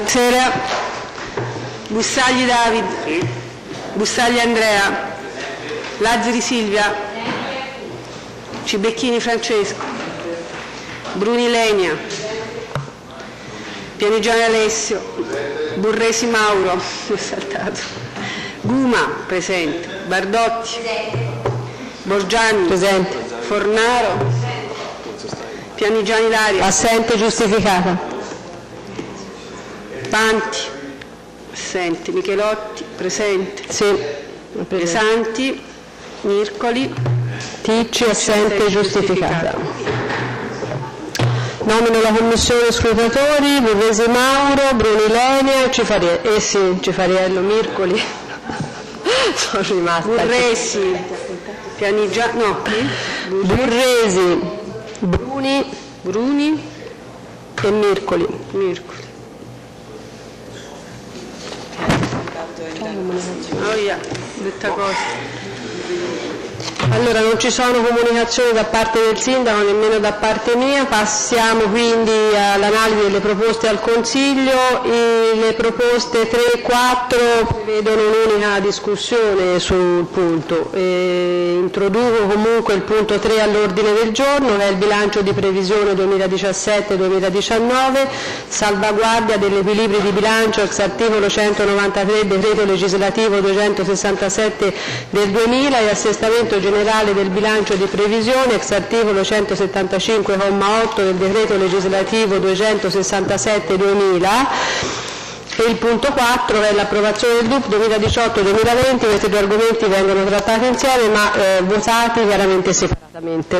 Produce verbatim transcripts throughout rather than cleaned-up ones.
Buonasera. Bussagli David. Sì. Bussagli Andrea. Lazzari Silvia. Cibecchini Francesco. Bruni Lenia. Pianigiani Alessio. Burresi Mauro. Mi è saltato. Guma, presente. Bardotti. Borgiani. Presente. Fornaro. Pianigiani Daria. Assente, giustificata. Panti. Assente. Michelotti. Presente. Sì. Pesanti. Mircoli. Ticci. Assente, giustificata. Nomino la commissione scrutatori. Burresi Mauro. Bruni Lenia. Cifariello. Eh sì, Cifariello. Mircoli. Sono rimasta. Burresi. Pianigiani. No. Burresi. Bruni. Bruni. E Mircoli. Mircoli. Oh yeah, detta cosa. Allora, non ci sono comunicazioni da parte del sindaco, nemmeno da parte mia. Passiamo quindi all'analisi delle proposte al Consiglio. E le proposte tre e quattro prevedono un'unica discussione sul punto. E introduco comunque il punto tre all'ordine del giorno, che è il bilancio di previsione duemiladiciassette duemiladiciannove, salvaguardia dell'equilibrio di bilancio ex articolo centonovantatré decreto legislativo duecentosessantasette del duemila e assestamento generale del bilancio di previsione ex articolo centosettantacinque comma otto del decreto legislativo duecentosessantasette duemila. E il punto quattro è l'approvazione del D U P duemiladiciotto duemilaventi. Questi due argomenti vengono trattati insieme ma eh, votati chiaramente separatamente.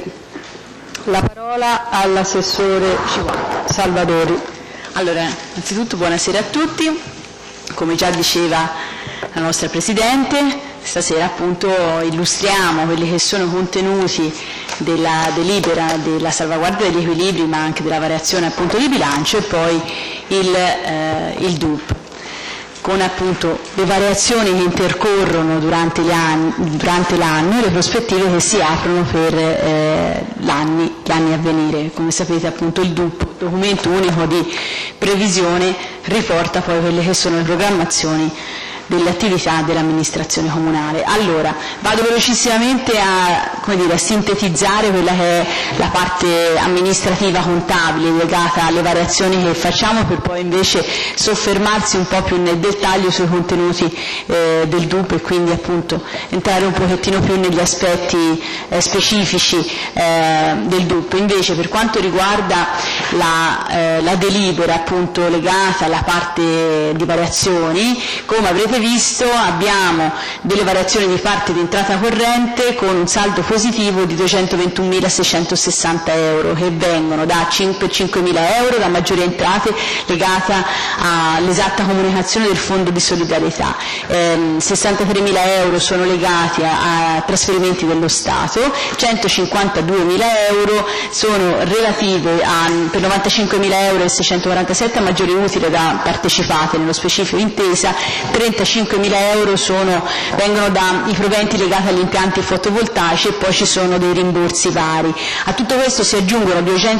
La parola all'assessore Salvadori. Allora, innanzitutto buonasera a tutti. Come già diceva la nostra Presidente, stasera appunto illustriamo quelli che sono contenuti della delibera della salvaguardia degli equilibri ma anche della variazione appunto di bilancio e poi il, eh, il D U P con appunto le variazioni che intercorrono durante gli anni, durante l'anno e le prospettive che si aprono per eh, gli anni, gli anni a venire. Come sapete appunto il D U P, documento unico di previsione, riporta poi quelle che sono le programmazioni delle attività dell'amministrazione comunale. Allora, vado velocissimamente a, come dire, a sintetizzare quella che è la parte amministrativa contabile legata alle variazioni che facciamo per poi invece soffermarsi un po' più nel dettaglio sui contenuti eh, del D U P e quindi appunto entrare un pochettino più negli aspetti eh, specifici eh, del D U P. Invece per quanto riguarda la, eh, la delibera appunto legata alla parte di variazioni, come avrete visto abbiamo delle variazioni di parte di entrata corrente con un saldo positivo di duecentoventunomilaseicentosessanta euro che vengono da cinquemila euro da maggiori entrate legate all'esatta comunicazione del fondo di solidarietà, ehm, sessantatremila euro sono legati a, a trasferimenti dello Stato, centocinquantaduemila euro sono relative a, per novantacinquemila euro e seicentoquarantasette a maggiori utili da partecipate, nello specifico intesa, trentacinquemila euro sono, vengono dai proventi legati agli impianti fotovoltaici e poi ci sono dei rimborsi vari. A tutto questo si aggiungono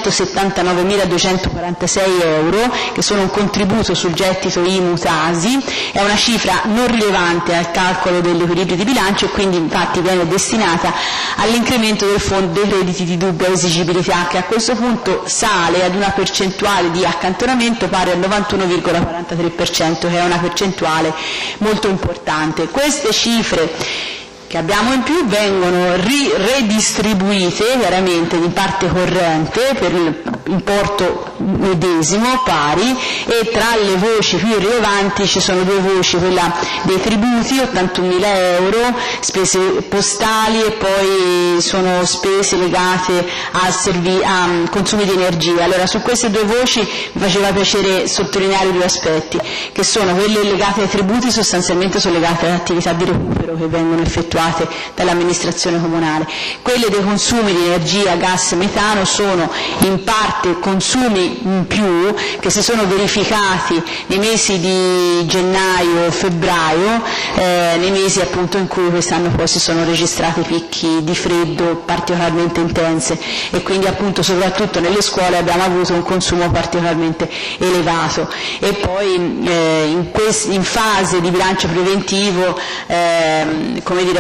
duecentosettantanovemiladuecentoquarantasei euro che sono un contributo sul gettito I M U Tasi, è una cifra non rilevante al calcolo degli equilibri di bilancio e quindi infatti viene destinata all'incremento del fondo dei crediti di dubbia esigibilità che a questo punto sale ad una percentuale di accantonamento pari al novantuno virgola quarantatré per cento che è una percentuale molto importante. Queste cifre che abbiamo in più vengono ri- redistribuite chiaramente in parte corrente per l'importo medesimo pari e tra le voci più rilevanti ci sono due voci, quella dei tributi ottantunomila euro, spese postali e poi sono spese legate a, servi- a consumi di energia. Allora su queste due voci mi faceva piacere sottolineare due aspetti che sono quelle legate ai tributi, sostanzialmente sono legate alle attività di recupero che vengono effettuate dall'amministrazione comunale. Quelle dei consumi di energia, gas e metano sono in parte parte consumi in più che si sono verificati nei mesi di gennaio e febbraio, eh, nei mesi appunto in cui quest'anno poi si sono registrati picchi di freddo particolarmente intense, e quindi appunto soprattutto nelle scuole abbiamo avuto un consumo particolarmente elevato. E poi eh, in, quest- in fase di bilancio preventivo eh, come dire,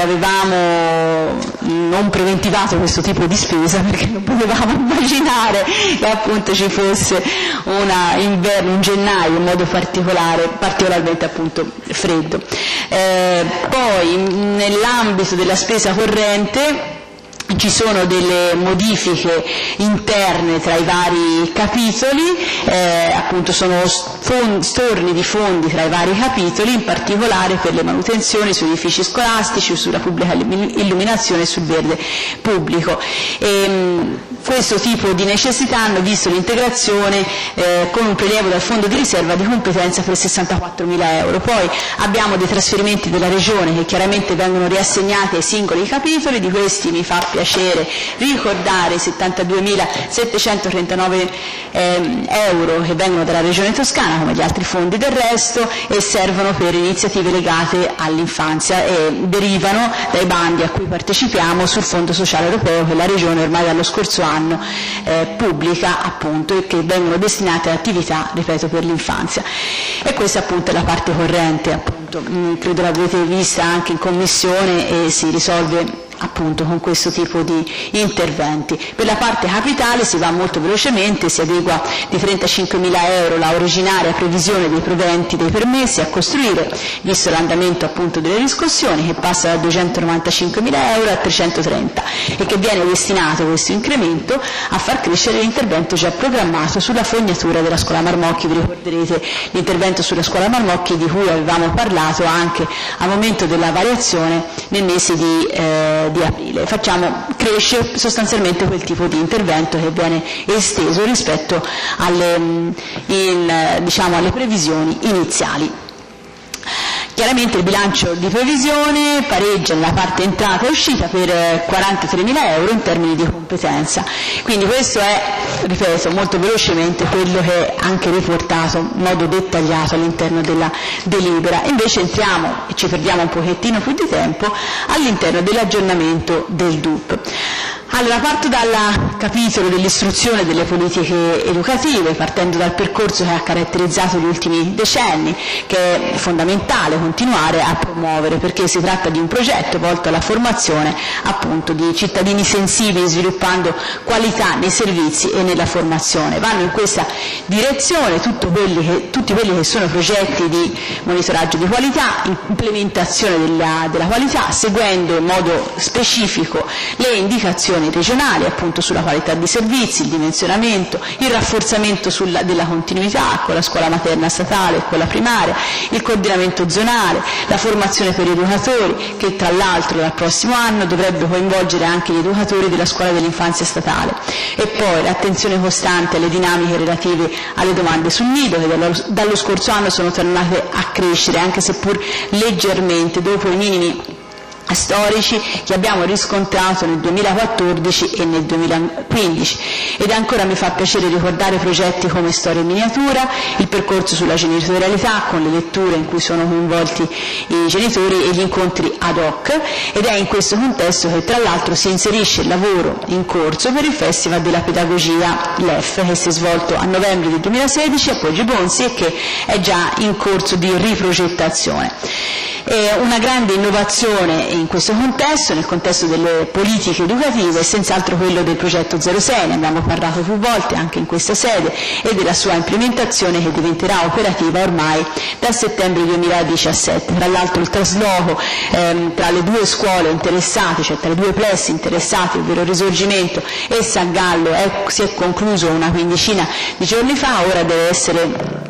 avevamo non preventivato questo tipo di spesa, perché non potevamo immaginare che appunto ci fosse una inverno, un gennaio in modo particolare, particolarmente appunto freddo. Eh, poi nell'ambito della spesa corrente ci sono delle modifiche interne tra i vari capitoli, eh, appunto sono fondi, storni di fondi tra i vari capitoli, in particolare per le manutenzioni su edifici scolastici, sulla pubblica illuminazione e sul verde pubblico. E, mh, questo tipo di necessità hanno visto l'integrazione eh, con un prelievo dal fondo di riserva di competenza per sessantaquattromila euro. Poi abbiamo dei trasferimenti della Regione che chiaramente vengono riassegnati ai singoli capitoli. Di questi mi fa piacere ricordare i settantaduemilasettecentotrentanove eh, euro che vengono dalla Regione Toscana, come gli altri fondi del resto, e servono per iniziative legate all'infanzia e derivano dai bandi a cui partecipiamo sul Fondo Sociale Europeo che la Regione ormai dallo scorso anno eh, pubblica appunto, e che vengono destinate ad attività, ripeto, per l'infanzia. E questa appunto è la parte corrente, appunto, credo l'avete vista anche in commissione, e si risolve appunto con questo tipo di interventi. Per la parte capitale si va molto velocemente, si adegua di trentacinquemila euro la originaria previsione dei proventi dei permessi a costruire, visto l'andamento appunto delle riscossioni, che passa da duecentonovantacinquemila euro a trecentotrenta, e che viene destinato questo incremento a far crescere l'intervento già programmato sulla fognatura della scuola Marmocchi. Vi ricorderete l'intervento sulla scuola Marmocchi di cui avevamo parlato anche al momento della variazione nel mese di eh, di aprile. Facciamo crescere sostanzialmente quel tipo di intervento che viene esteso rispetto alle, in, diciamo, alle previsioni iniziali. Chiaramente il bilancio di previsione pareggia nella parte entrata e uscita per quarantatremila euro in termini di competenza. Quindi questo è, ripeto, molto velocemente quello che è anche riportato in modo dettagliato all'interno della delibera. Invece entriamo, e ci perdiamo un pochettino più di tempo, all'interno dell'aggiornamento del D U P. Allora, parto dal capitolo dell'istruzione e delle politiche educative, partendo dal percorso che ha caratterizzato gli ultimi decenni, che è fondamentale continuare a promuovere, perché si tratta di un progetto volto alla formazione appunto di cittadini sensibili, sviluppando qualità nei servizi e nella formazione. Vanno in questa direzione tutto quelli che, tutti quelli che sono progetti di monitoraggio di qualità, implementazione della, della qualità, seguendo in modo specifico le indicazioni regionali appunto sulla qualità dei servizi, il dimensionamento, il rafforzamento sulla, della continuità con la scuola materna statale e quella primaria, il coordinamento zonale, la formazione per gli educatori, che tra l'altro dal prossimo anno dovrebbe coinvolgere anche gli educatori della scuola dell'infanzia statale, e poi l'attenzione costante alle dinamiche relative alle domande sul nido, che dallo, dallo scorso anno sono tornate a crescere, anche seppur leggermente, dopo i minimi storici che abbiamo riscontrato nel duemilaquattordici e nel duemilaquindici. Ed ancora mi fa piacere ricordare progetti come Storia in miniatura, il percorso sulla genitorialità con le letture in cui sono coinvolti i genitori e gli incontri ad hoc, ed è in questo contesto che tra l'altro si inserisce il lavoro in corso per il Festival della Pedagogia L E F, che si è svolto a novembre del duemilasedici a Poggio Bonzi e che è già in corso di riprogettazione. Eh, una grande innovazione in questo contesto, nel contesto delle politiche educative, è senz'altro quello del progetto zero sei, ne abbiamo parlato più volte anche in questa sede, e della sua implementazione che diventerà operativa ormai dal settembre duemiladiciassette. Tra l'altro il trasloco ehm, tra le due scuole interessate, cioè tra i due plessi interessati, ovvero Risorgimento e San Gallo, è, si è concluso una quindicina di giorni fa, ora deve essere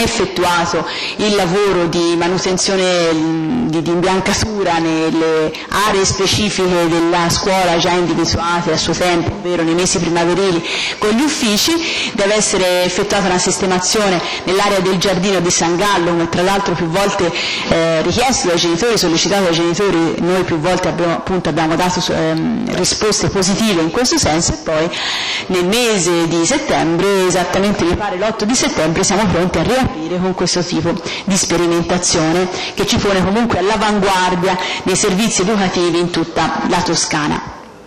effettuato il lavoro di manutenzione, di, di imbiancatura nelle aree specifiche della scuola già individuate a suo tempo, ovvero nei mesi primaverili con gli uffici. Deve essere effettuata una sistemazione nell'area del giardino di San Gallo, come tra l'altro più volte eh, richiesto dai genitori, sollecitato dai genitori. Noi più volte abbiamo, appunto, abbiamo dato ehm, risposte positive in questo senso, e poi nel mese di settembre, esattamente mi pare l'otto di settembre, siamo pronti a riaprire con questo tipo di sperimentazione che ci pone comunque all'avanguardia dei servizi educativi in tutta la Toscana.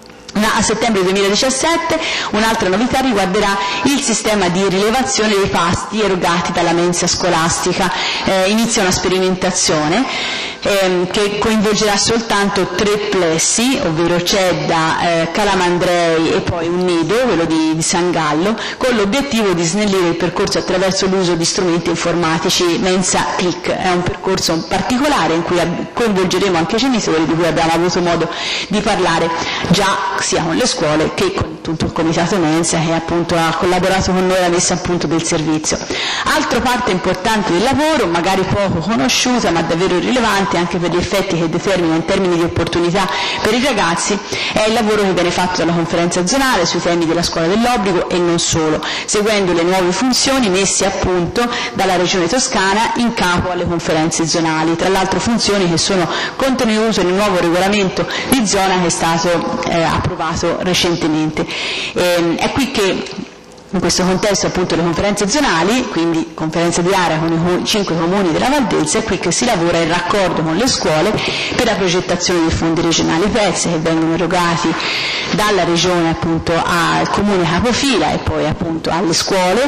A settembre duemiladiciassette un'altra novità riguarderà il sistema di rilevazione dei pasti erogati dalla mensa scolastica. Eh, inizia una sperimentazione ehm, che coinvolgerà soltanto tre plessi, ovvero Cedda, eh, Calamandrei e poi un nido, quello di, di San Gallo, con l'obiettivo di snellire il percorso attraverso l'uso di strumenti informatici Mensa Click. È un percorso particolare in cui coinvolgeremo anche i genitori, di cui abbiamo avuto modo di parlare già sia con le scuole che con tutto il comitato Mensa, che appunto ha collaborato con noi alla messa a punto del servizio. Altra parte importante del lavoro, magari poco conosciuta ma davvero rilevante anche per gli effetti che determina in termini di opportunità per i ragazzi, è il lavoro che viene fatto dalla conferenza zonale sui temi della scuola dell'obbligo e non solo, seguendo le nuove funzioni messe a punto dalla Regione Toscana in capo alle conferenze zonali. Tra l'altro funzioni che sono contenute nel nuovo regolamento di zona che è stato eh, approvato recentemente. E, è qui che in questo contesto appunto le conferenze zonali, quindi conferenze di area con i cinque comuni della Valdelsa, è qui che si lavora in raccordo con le scuole per la progettazione dei fondi regionali P E Z che vengono erogati dalla regione appunto al comune capofila e poi appunto alle scuole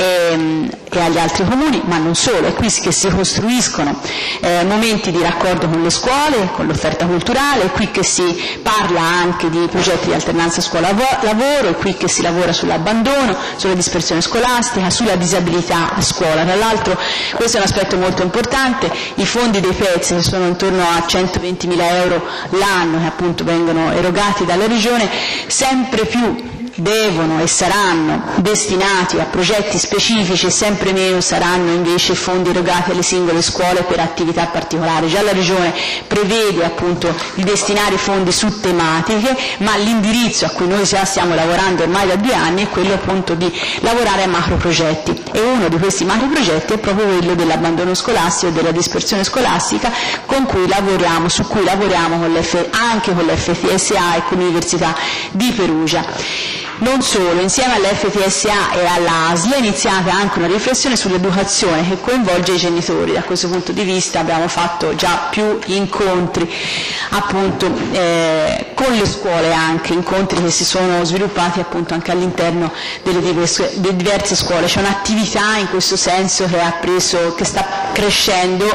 e, e agli altri comuni, ma non solo. È qui che si costruiscono eh, momenti di raccordo con le scuole, con l'offerta culturale, è qui che si parla anche di progetti di alternanza scuola-lavoro, è qui che si lavora sull'abbandono, sulla dispersione scolastica, sulla disabilità a scuola. Tra l'altro questo è un aspetto molto importante, i fondi dei P E Z, che sono intorno a centoventimila euro l'anno, che appunto vengono erogati dalla Regione, sempre più devono e saranno destinati a progetti specifici e sempre meno saranno invece fondi erogati alle singole scuole per attività particolari. Già la Regione prevede appunto di destinare fondi su tematiche, ma l'indirizzo a cui noi già stiamo lavorando ormai da due anni è quello appunto di lavorare a macroprogetti, e uno di questi macroprogetti è proprio quello dell'abbandono scolastico e della dispersione scolastica, con cui lavoriamo, su cui lavoriamo con anche con l'F T S A e con l'Università di Perugia. Non solo, insieme all'F T S A e all'A S L è iniziata anche una riflessione sull'educazione che coinvolge i genitori. Da questo punto di vista abbiamo fatto già più incontri appunto eh, con le scuole, anche incontri che si sono sviluppati appunto anche all'interno delle diverse, delle diverse scuole. C'è un'attività in questo senso che ha preso, che sta crescendo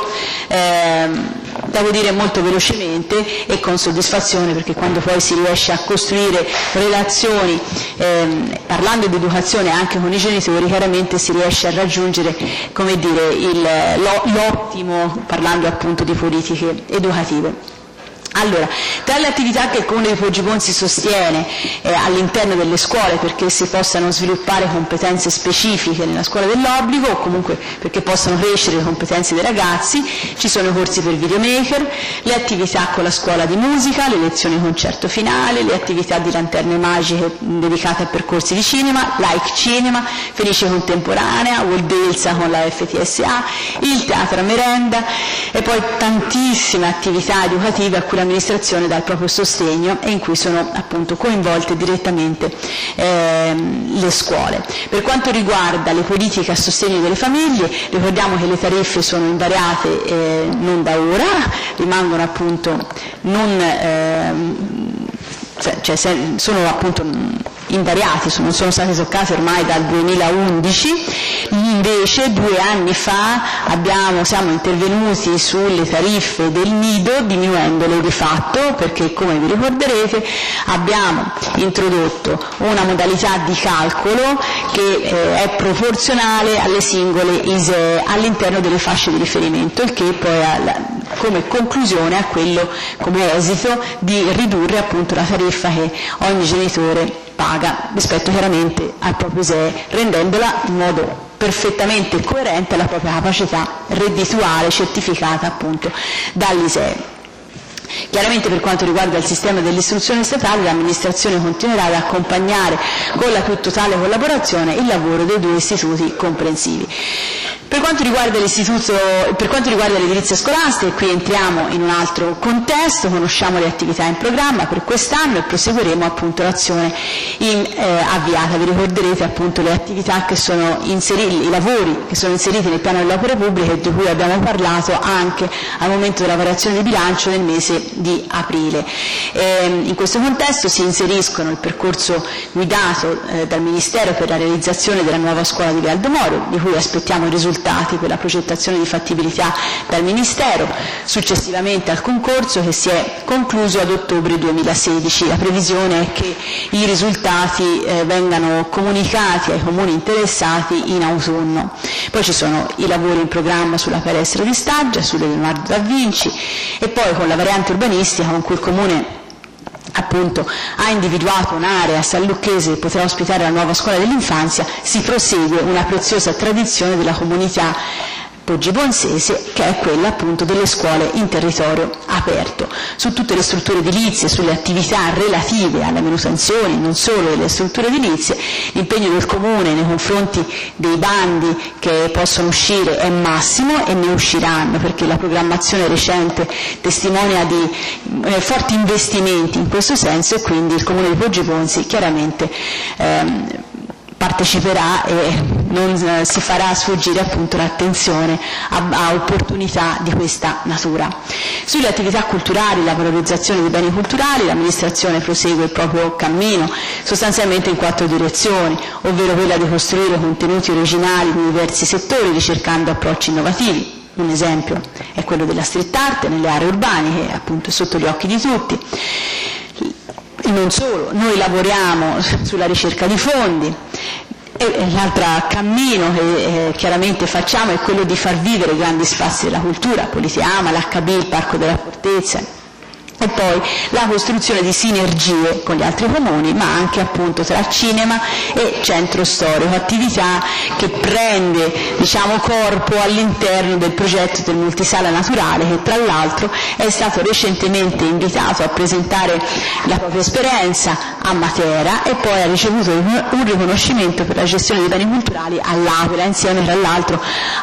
eh, devo dire molto velocemente e con soddisfazione, perché quando poi si riesce a costruire relazioni ehm, parlando di educazione anche con i genitori, chiaramente si riesce a raggiungere, come dire, il, l'ottimo, parlando appunto di politiche educative. Allora, tra le attività che il Comune di Poggibonsi sostiene eh, all'interno delle scuole perché si possano sviluppare competenze specifiche nella scuola dell'obbligo, o comunque perché possano crescere le competenze dei ragazzi, ci sono i corsi per videomaker, le attività con la scuola di musica, le lezioni concerto finale, le attività di lanterne magiche dedicate a percorsi di cinema, Like Cinema, Felice Contemporanea, Valdelsa con la F T S A, il teatro a merenda e poi tantissime attività educative a cui l'amministrazione dà il proprio sostegno e in cui sono appunto coinvolte direttamente ehm, le scuole. Per quanto riguarda le politiche a sostegno delle famiglie, ricordiamo che le tariffe sono invariate eh, non da ora, rimangono appunto non ehm, cioè sono appunto invariati, non sono state toccate ormai dal duemilaundici. Invece due anni fa abbiamo, siamo intervenuti sulle tariffe del nido diminuendole di fatto, perché come vi ricorderete abbiamo introdotto una modalità di calcolo che eh, è proporzionale alle singole I S E E all'interno delle fasce di riferimento, il che poi ha come conclusione a quello, come esito, di ridurre appunto la tariffa che ogni genitore paga rispetto chiaramente al proprio I S E E, rendendola in modo perfettamente coerente alla propria capacità reddituale certificata appunto dall'I S E E. Chiaramente per quanto riguarda il sistema dell'istruzione statale, l'amministrazione continuerà ad accompagnare con la più totale collaborazione il lavoro dei due istituti comprensivi. Per quanto riguarda l'istituto, per quanto riguarda l'edilizia scolastica, qui entriamo in un altro contesto, conosciamo le attività in programma per quest'anno e proseguiremo appunto l'azione in, eh, avviata. Vi ricorderete appunto le attività che sono inseriti, i lavori che sono inseriti nel piano delle opere pubbliche e di cui abbiamo parlato anche al momento della variazione di bilancio nel mese di aprile. Eh, in questo contesto si inseriscono il percorso guidato eh, dal Ministero per la realizzazione della nuova scuola di Vialdo Moro, di cui aspettiamo i risultati per la progettazione di fattibilità dal Ministero, successivamente al concorso che si è concluso ad ottobre duemilasedici. La previsione è che i risultati eh, vengano comunicati ai comuni interessati in autunno. Poi ci sono i lavori in programma sulla palestra di Staggia, sulle Leonardo da Vinci e poi con la variante urbanistica con cui il Comune appunto ha individuato un'area a San Lucchese che potrà ospitare la nuova scuola dell'infanzia, si prosegue una preziosa tradizione della comunità poggibonsese, che è quella appunto delle scuole in territorio aperto. Su tutte le strutture edilizie, sulle attività relative alla manutenzione, non solo delle strutture edilizie, l'impegno del Comune nei confronti dei bandi che possono uscire è massimo e ne usciranno, perché la programmazione recente testimonia di eh, forti investimenti in questo senso e quindi il Comune di Poggibonsi chiaramente ehm, parteciperà e non eh, si farà sfuggire appunto l'attenzione a, a opportunità di questa natura. Sulle attività culturali, la valorizzazione dei beni culturali, l'amministrazione prosegue il proprio cammino sostanzialmente in quattro direzioni, ovvero quella di costruire contenuti originali in diversi settori ricercando approcci innovativi. Un esempio è quello della street art nelle aree urbane, che appunto è sotto gli occhi di tutti. E non solo, noi lavoriamo sulla ricerca di fondi e l'altro cammino che eh, chiaramente facciamo è quello di far vivere i grandi spazi della cultura, Politeama, l'H B, il Parco della Fortezza, e poi la costruzione di sinergie con gli altri comuni, ma anche appunto tra cinema e centro storico, attività che prende diciamo corpo all'interno del progetto del multisala naturale, che tra l'altro è stato recentemente invitato a presentare la propria esperienza a Matera e poi ha ricevuto un riconoscimento per la gestione dei beni culturali all'Aquila, insieme tra l'altro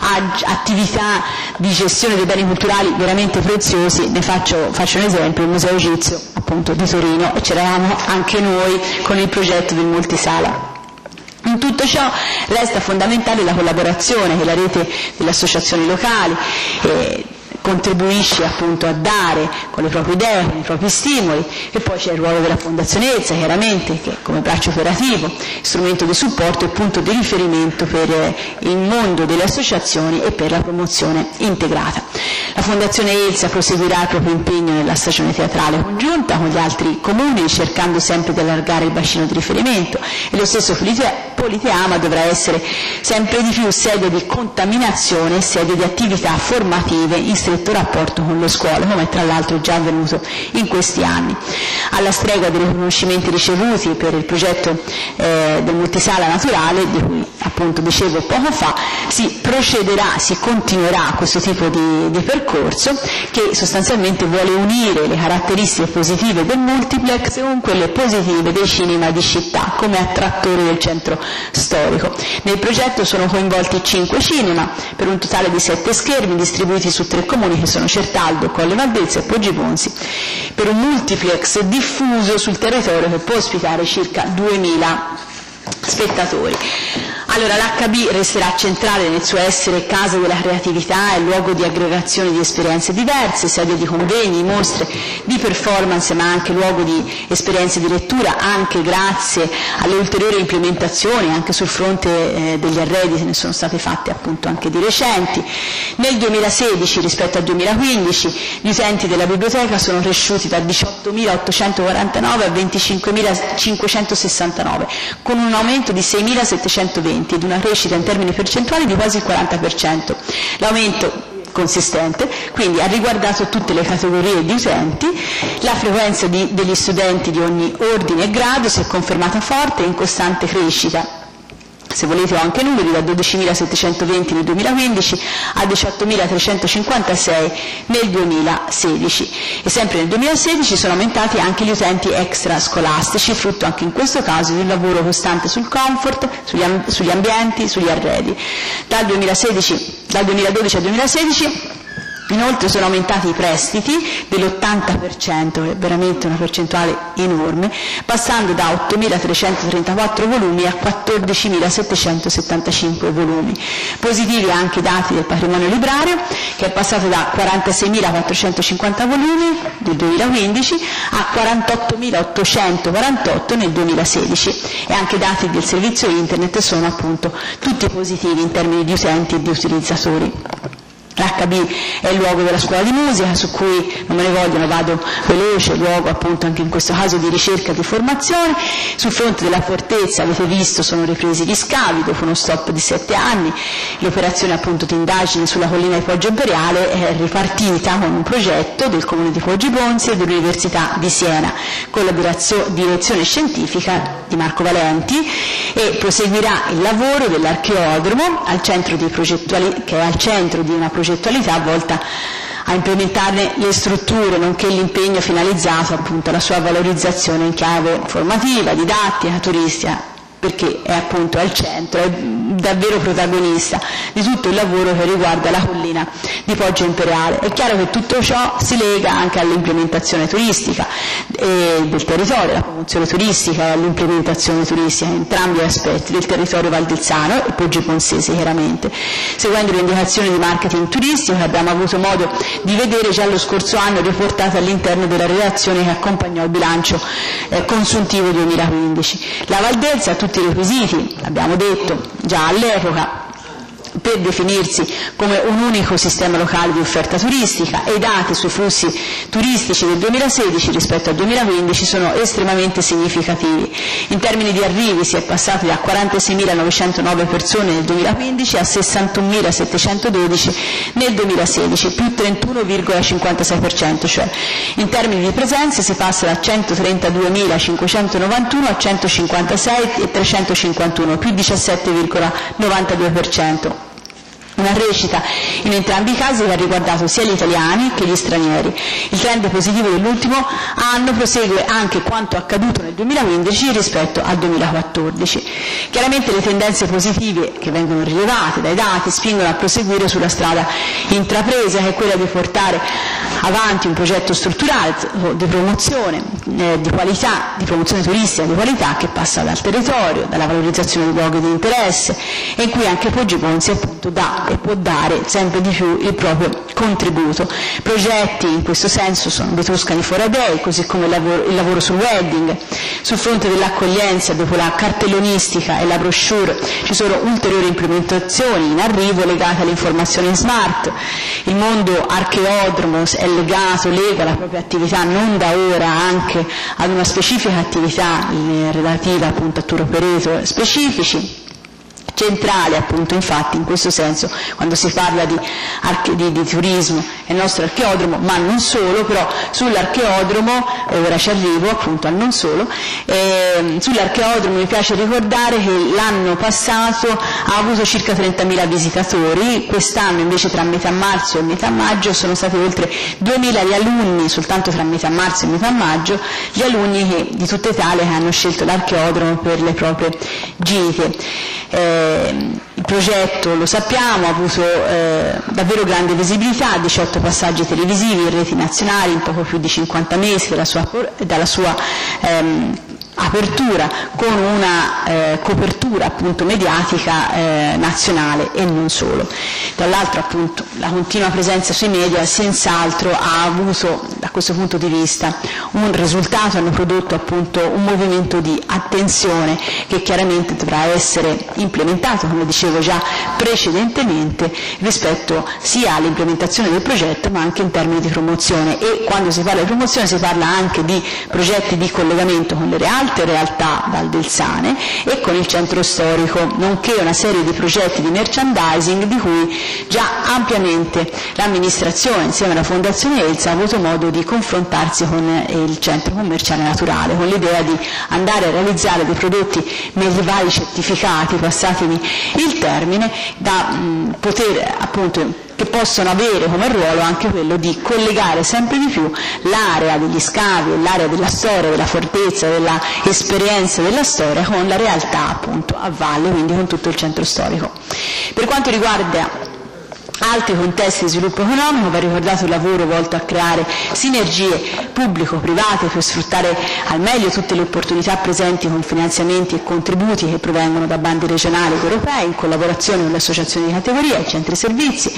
a attività di gestione dei beni culturali veramente preziosi. Ne faccio, faccio un esempio: il Museo Egizio appunto di Torino, e c'eravamo anche noi con il progetto del multisala. In tutto ciò resta fondamentale la collaborazione che la rete delle associazioni locali eh, contribuisce appunto a dare con le proprie idee, con i propri stimoli, e poi c'è il ruolo della Fondazione Elsa chiaramente, che come braccio operativo, strumento di supporto e punto di riferimento per il mondo delle associazioni e per la promozione integrata. La Fondazione Elsa proseguirà il proprio impegno nella stagione teatrale congiunta con gli altri comuni, cercando sempre di allargare il bacino di riferimento, e lo stesso Politeama dovrà essere sempre di più sede di contaminazione e sede di attività formative in stretto rapporto con le scuole, come tra l'altro è già avvenuto in questi anni. Alla stregua dei riconoscimenti ricevuti per il progetto eh, del multisala naturale, di cui appunto dicevo poco fa, si procederà, si continuerà questo tipo di, di percorso che sostanzialmente vuole unire le caratteristiche positive del multiplex con quelle positive dei cinema di città come attrattori del centro storico. Nel progetto sono coinvolti cinque cinema per un totale di sette schermi distribuiti su tre comuni che sono Certaldo, Colle Valdezza e Poggibonsi, per un multiplex diffuso sul territorio che può ospitare circa duemila spettatori. Allora, l'H B resterà centrale nel suo essere casa della creatività e luogo di aggregazione di esperienze diverse, sede di convegni, mostre, di performance, ma anche luogo di esperienze di lettura, anche grazie alle ulteriori implementazioni, anche sul fronte eh, degli arredi, se ne sono state fatte appunto anche di recenti. Nel duemilasedici rispetto al duemilaquindici gli utenti della biblioteca sono cresciuti da diciottomilaottocentoquarantanove a venticinquemilacinquecentosessantanove, con un aumento di seimilasettecentoventi ed una crescita in termini percentuali di quasi il quaranta per cento. L'aumento consistente quindi ha riguardato tutte le categorie di utenti. La frequenza di, degli studenti di ogni ordine e grado si è confermata forte e in costante crescita, se volete ho anche numeri, da dodicimilasettecentoventi nel duemilaquindici a diciottomilatrecentocinquantasei nel duemilasedici, e sempre nel duemilasedici sono aumentati anche gli utenti extrascolastici, frutto anche in questo caso di un lavoro costante sul comfort, sugli, amb- sugli ambienti, sugli arredi. Dal, duemilasedici, dal duemiladodici al duemilasedici inoltre sono aumentati i prestiti dell'ottanta per cento, è veramente una percentuale enorme, passando da ottomilatrecentotrentaquattro volumi a quattordicimilasettecentosettantacinque volumi. Positivi anche i dati del patrimonio librario, che è passato da quarantaseimilaquattrocentocinquanta volumi nel duemilaquindici a quarantottomilaottocentoquarantotto nel duemilasedici, e anche i dati del servizio internet sono appunto tutti positivi in termini di utenti e di utilizzatori. L'H B è il luogo della scuola di musica, su cui non me ne vogliono, vado veloce, luogo appunto anche in questo caso di ricerca e di formazione. Sul fronte della fortezza, avete visto, sono ripresi gli scavi dopo uno stop di sette anni, l'operazione appunto di indagine sulla collina di Poggio Imperiale è ripartita con un progetto del Comune di Poggio Bonzi e dell'Università di Siena, con la direzione scientifica di Marco Valenti, e proseguirà il lavoro dell'archeodromo al centro di progettuali- che è al centro di una progettualità progettualità volta a implementarne le strutture, nonché l'impegno finalizzato appunto alla sua valorizzazione in chiave formativa, didattica, turistica, perché è appunto al centro, è davvero protagonista di tutto il lavoro che riguarda la collina di Poggio Imperiale. È chiaro che tutto ciò si lega anche all'implementazione turistica eh, del territorio, alla promozione turistica e all'implementazione turistica, entrambi gli aspetti del territorio valdelsano e poggioponsese chiaramente. Seguendo le indicazioni di marketing turistico che abbiamo avuto modo di vedere già lo scorso anno riportate all'interno della relazione che accompagnò il bilancio eh, consuntivo duemilaquindici. La Valdelsa ha tutti i requisiti, abbiamo detto già all'epoca, per definirsi come un unico sistema locale di offerta turistica, e i dati sui flussi turistici del duemilasedici rispetto al duemilaquindici sono estremamente significativi. In termini di arrivi si è passati da quarantaseimilanovecentodiciannove persone nel duemilaquindici a sessantunomilasettecentododici nel duemilasedici, più trentuno virgola cinquantasei per cento, cioè in termini di presenze si passa da centotrentaduemilacinquecentonovantuno a centocinquantasei e trecentocinquantuno, più diciassette virgola novantadue per cento. Una crescita in entrambi i casi che ha riguardato sia gli italiani che gli stranieri. Il trend positivo dell'ultimo anno prosegue anche quanto accaduto nel duemilaquindici rispetto al duemilaquattordici. Chiaramente le tendenze positive che vengono rilevate dai dati spingono a proseguire sulla strada intrapresa, che è quella di portare avanti un progetto strutturale di promozione eh, di qualità, di promozione turistica di qualità, che passa dal territorio, dalla valorizzazione dei luoghi di interesse, e in cui anche Poggio Bonzi appunto dà e può dare sempre di più il proprio contributo. Progetti in questo senso sono The Tuscany for a Day, così come il lavoro, il lavoro sul wedding. Sul fronte dell'accoglienza, dopo la cartellonistica e la brochure, ci sono ulteriori implementazioni in arrivo legate all'informazione smart. Il mondo archeodromo è legato, lega la propria attività non da ora anche ad una specifica attività relativa appunto a tour operator specifici. Centrale appunto infatti in questo senso quando si parla di, di, di turismo è il nostro archeodromo, ma non solo, però sull'archeodromo, e ora ci arrivo appunto al non solo, eh, sull'archeodromo mi piace ricordare che l'anno passato ha avuto circa trentamila visitatori, quest'anno invece tra metà marzo e metà maggio sono stati oltre duemila gli alunni, soltanto tra metà marzo e metà maggio, gli alunni che, di tutta Italia che hanno scelto l'archeodromo per le proprie gite. Eh, il progetto, lo sappiamo, ha avuto eh, davvero grande visibilità, diciotto passaggi televisivi in reti nazionali in poco più di cinquanta mesi dalla sua, dalla sua ehm, apertura, con una eh, copertura appunto mediatica eh, nazionale e non solo. Tra l'altro appunto la continua presenza sui media senz'altro ha avuto da questo punto di vista un risultato, hanno prodotto appunto un movimento di attenzione che chiaramente dovrà essere implementato, come dicevo già precedentemente, rispetto sia all'implementazione del progetto ma anche in termini di promozione, e quando si parla di promozione si parla anche di progetti di collegamento con le realtà, altre realtà valdelsane e con il centro storico, nonché una serie di progetti di merchandising di cui già ampiamente l'amministrazione insieme alla Fondazione Elsa ha avuto modo di confrontarsi con il centro commerciale naturale, con l'idea di andare a realizzare dei prodotti medievali certificati, passatemi il termine, da mh, poter appunto che possono avere come ruolo anche quello di collegare sempre di più l'area degli scavi e l'area della storia, della fortezza, della esperienza della storia con la realtà appunto a valle, quindi con tutto il centro storico. Per quanto riguarda altri contesti di sviluppo economico, va ricordato il lavoro volto a creare sinergie pubblico-private per sfruttare al meglio tutte le opportunità presenti con finanziamenti e contributi che provengono da bandi regionali ed europei in collaborazione con le associazioni di categoria e i centri servizi.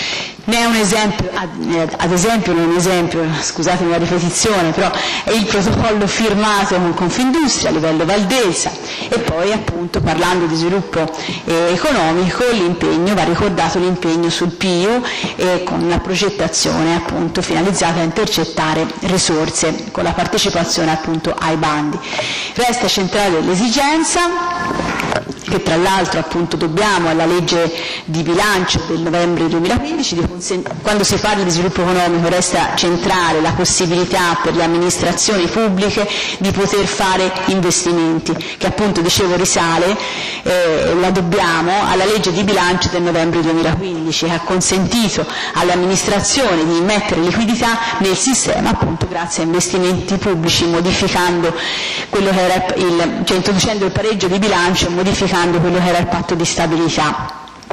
Ne è un esempio, ad esempio, non un esempio, scusatemi la ripetizione, però è il protocollo firmato con Confindustria a livello Valdelsa e poi appunto parlando di sviluppo eh, economico l'impegno, va ricordato l'impegno sul P I U e con una progettazione appunto finalizzata a intercettare risorse con la partecipazione appunto ai bandi. Resta centrale l'esigenza che tra l'altro appunto dobbiamo alla legge di bilancio del novembre duemilaquindici, di quando si parla di sviluppo economico resta centrale la possibilità per le amministrazioni pubbliche di poter fare investimenti, che appunto dicevo risale, eh, la dobbiamo alla legge di bilancio del novembre duemilaquindici, che ha consentito alle amministrazioni di immettere liquidità nel sistema appunto grazie a investimenti pubblici, modificando quello che era il, cioè introducendo il pareggio di bilancio e modificando quello che era il patto di stabilità.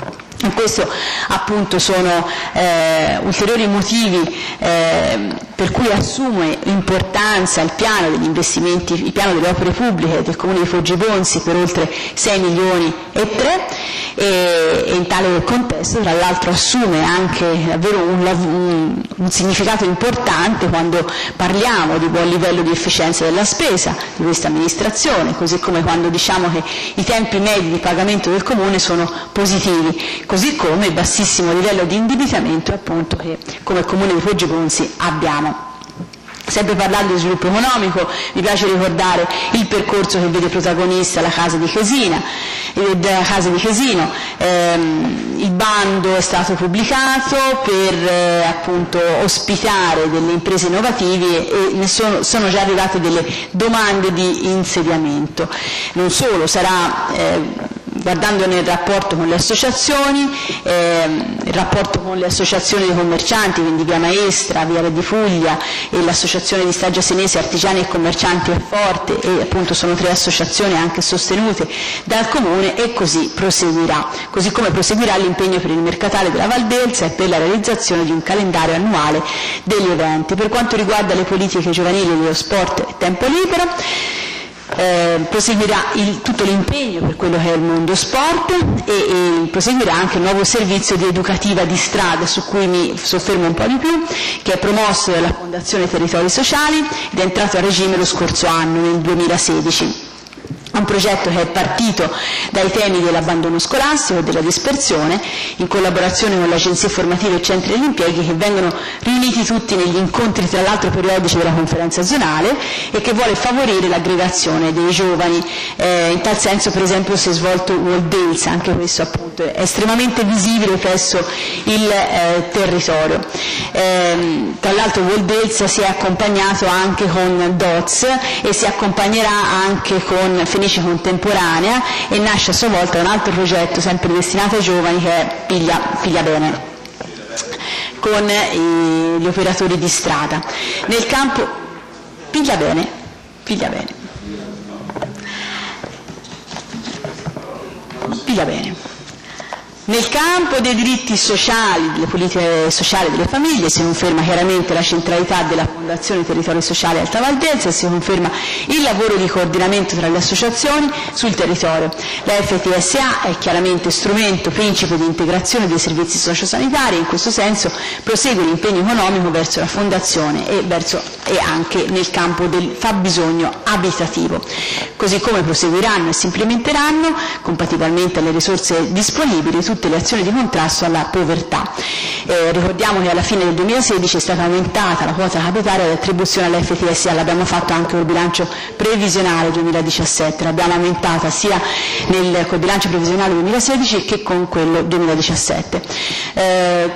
E questo appunto sono eh, ulteriori motivi eh, per cui assume importanza il piano degli investimenti, il piano delle opere pubbliche del Comune di Poggibonsi per oltre sei milioni e tre e, e in tale contesto tra l'altro assume anche davvero un, un, un significato importante quando parliamo di buon livello di efficienza della spesa di questa amministrazione, così come quando diciamo che i tempi medi di pagamento del Comune sono positivi, così come il bassissimo livello di indebitamento appunto che come Comune di Poggibonsi abbiamo. Sempre parlando di sviluppo economico, mi piace ricordare il percorso che vede protagonista la Casa di Chesina, la Casa di Chesino. Ehm, il bando è stato pubblicato per eh, appunto ospitare delle imprese innovative e ne sono, sono già arrivate delle domande di insediamento. Non solo, sarà eh, guardando nel rapporto con le associazioni, ehm, il rapporto con le associazioni dei commercianti, quindi Via Maestra, Via Re di Puglia e l'associazione di Staggia Senese Artigiani e Commercianti è forte e appunto sono tre associazioni anche sostenute dal Comune e così proseguirà, così come proseguirà l'impegno per il mercatale della Valdelsa e per la realizzazione di un calendario annuale degli eventi. Per quanto riguarda le politiche giovanili dello sport e tempo libero, Eh, proseguirà il, tutto l'impegno per quello che è il mondo sport e, e proseguirà anche il nuovo servizio di educativa di strada su cui mi soffermo un po' di più, che è promosso dalla Fondazione Territori Sociali ed è entrato a regime lo scorso anno, nel duemilasedici. È un progetto che è partito dai temi dell'abbandono scolastico e della dispersione, in collaborazione con le agenzie formative e centri degli impieghi che vengono riuniti tutti negli incontri tra l'altro periodici della conferenza zonale e che vuole favorire l'aggregazione dei giovani. Eh, in tal senso per esempio si è svolto World Days, anche questo appunto è estremamente visibile presso il eh, territorio. Eh, tra l'altro World Days si è accompagnato anche con D O Z e si accompagnerà anche con Fenice Contemporanea e nasce a sua volta un altro progetto sempre destinato ai giovani che è Piglia, Piglia Bene, con i, gli operatori di strada. Nel campo Piglia Bene, Piglia Bene, Piglia Bene. Nel campo dei diritti sociali, delle politiche sociali delle famiglie, si conferma chiaramente la centralità della Fondazione Territori Sociali Alta Valdelsa e si conferma il lavoro di coordinamento tra le associazioni sul territorio. La F T S A è chiaramente strumento principe di integrazione dei servizi sociosanitari e in questo senso prosegue l'impegno economico verso la Fondazione e, verso, e anche nel campo del fabbisogno abitativo. Così come proseguiranno e si implementeranno, compatibilmente alle risorse disponibili, tutte tutte le azioni di contrasto alla povertà. Eh, ricordiamo che alla fine del duemilasedici è stata aumentata la quota capitaria di attribuzione all'F T S A, l'abbiamo fatto anche col bilancio previsionale duemiladiciassette, l'abbiamo aumentata sia nel, col bilancio previsionale duemilasedici che con quello duemiladiciassette. Eh,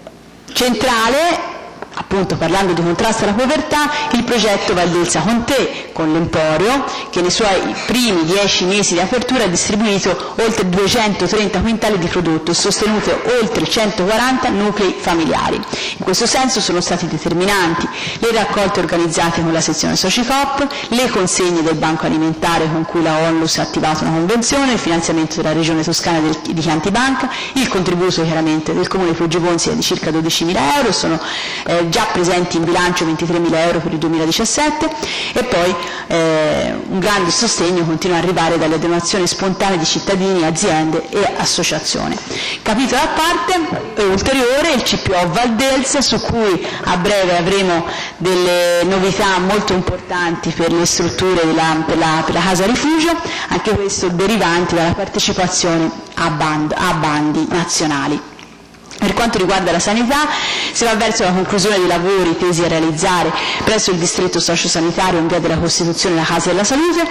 centrale, appunto parlando di contrasto alla povertà, il progetto Valdelsa con te, con l'Emporio, che nei suoi primi dieci mesi di apertura ha distribuito oltre duecentotrenta quintali di prodotto e sostenuto oltre centoquaranta nuclei familiari. In questo senso sono stati determinanti le raccolte organizzate con la sezione Socicoop, le consegne del Banco Alimentare con cui la Onlus ha attivato una convenzione, il finanziamento della Regione Toscana del, di Chiantibanca, il contributo chiaramente del Comune di Poggibonsi è di circa dodicimila euro, sono eh, già presenti in bilancio ventitremila euro per il duemiladiciassette e poi eh, un grande sostegno continua ad arrivare dalle donazioni spontanee di cittadini, aziende e associazioni. Capitolo a parte e ulteriore il C P O Valdelsa, su cui a breve avremo delle novità molto importanti per le strutture della, per, la, per la casa rifugio, anche questo derivanti dalla partecipazione a, band, a bandi nazionali. Per quanto riguarda la sanità, si va verso la conclusione dei lavori tesi a realizzare presso il distretto sociosanitario in via della Costituzione la Casa della Salute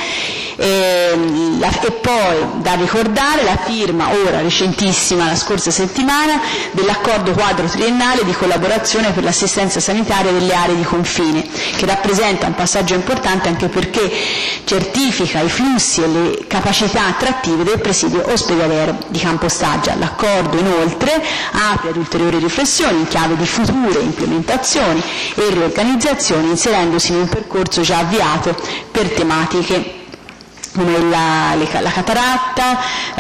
e, la, e poi da ricordare la firma, ora recentissima, la scorsa settimana, dell'accordo quadro triennale di collaborazione per l'assistenza sanitaria delle aree di confine, che rappresenta un passaggio importante anche perché certifica i flussi e le capacità attrattive del presidio ospedaliero di Campostaggia. L'accordo inoltre apre ad ulteriori riflessioni in chiave di future implementazioni e riorganizzazioni, inserendosi in un percorso già avviato per tematiche come la, la cataratta,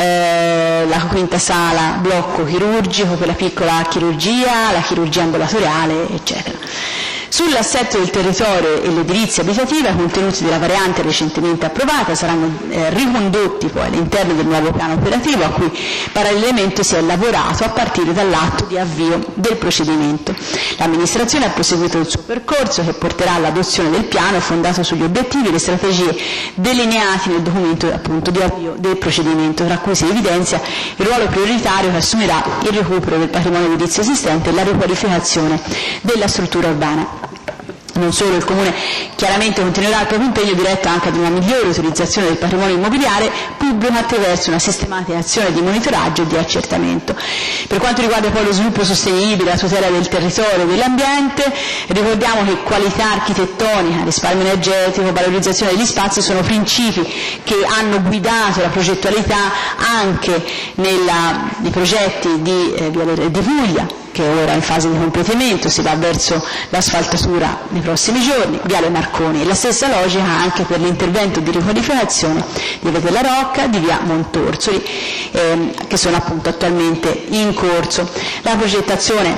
eh, la quinta sala blocco chirurgico per la piccola chirurgia, la chirurgia ambulatoriale, eccetera. Sull'assetto del territorio e l'edilizia abitativa, i contenuti della variante recentemente approvata saranno eh, ricondotti poi all'interno del nuovo piano operativo, a cui parallelamente si è lavorato a partire dall'atto di avvio del procedimento. L'amministrazione ha proseguito il suo percorso, che porterà all'adozione del piano fondato sugli obiettivi e le strategie delineati nel documento appunto di avvio del procedimento, tra cui si evidenzia il ruolo prioritario che assumerà il recupero del patrimonio edilizio esistente e la riqualificazione della struttura urbana. Non solo, il Comune chiaramente continuerà il proprio impegno diretto anche ad una migliore utilizzazione del patrimonio immobiliare pubblico attraverso una sistematica azione di monitoraggio e di accertamento. Per quanto riguarda poi lo sviluppo sostenibile, la tutela del territorio e dell'ambiente, ricordiamo che qualità architettonica, risparmio energetico, valorizzazione degli spazi sono principi che hanno guidato la progettualità anche nella, nei progetti di, eh, di Puglia, che è ora in fase di completamento, si va verso l'asfaltatura nei prossimi giorni, Viale Marconi, e la stessa logica anche per l'intervento di riqualificazione di Via della Rocca, di Via Montorsoli, ehm, che sono appunto attualmente in corso. La progettazione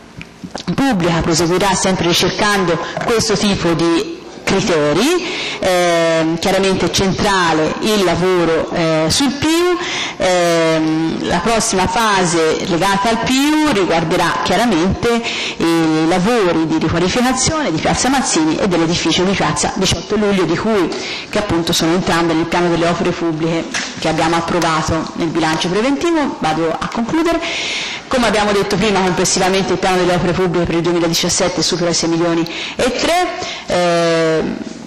pubblica proseguirà sempre ricercando questo tipo di criteri, eh, chiaramente centrale il lavoro eh, sul P I U, eh, la prossima fase legata al P I U riguarderà chiaramente i lavori di riqualificazione di Piazza Mazzini e dell'edificio di Piazza diciotto luglio, di cui che appunto sono entrambe nel piano delle opere pubbliche che abbiamo approvato nel bilancio preventivo. Vado a concludere. Come abbiamo detto prima, complessivamente il piano delle opere pubbliche per il duemiladiciassette supera i sei milioni e tre, eh,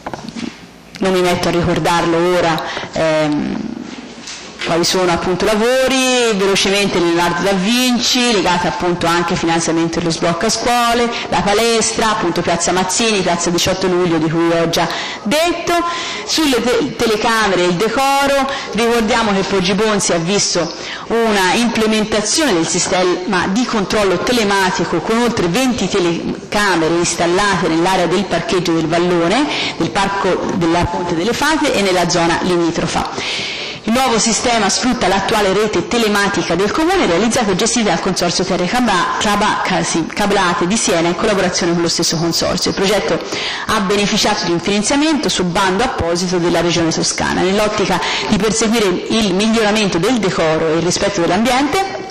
non mi metto a ricordarlo ora, ehm, quali sono appunto lavori, velocemente Leonardo da Vinci, legata appunto anche al finanziamento dello sblocca scuole, la palestra, appunto Piazza Mazzini, Piazza diciotto luglio di cui ho già detto. Sulle te- telecamere e il decoro, ricordiamo che Poggibonsi ha visto una implementazione del sistema di controllo telematico con oltre venti telecamere installate nell'area del parcheggio del Vallone, del parco della Ponte delle Fate e nella zona limitrofa. Il nuovo sistema sfrutta l'attuale rete telematica del Comune, realizzata e gestita dal Consorzio Terre Cablate di Siena in collaborazione con lo stesso Consorzio. Il progetto ha beneficiato di un finanziamento su bando apposito della Regione Toscana. Nell'ottica di perseguire il miglioramento del decoro e il rispetto dell'ambiente,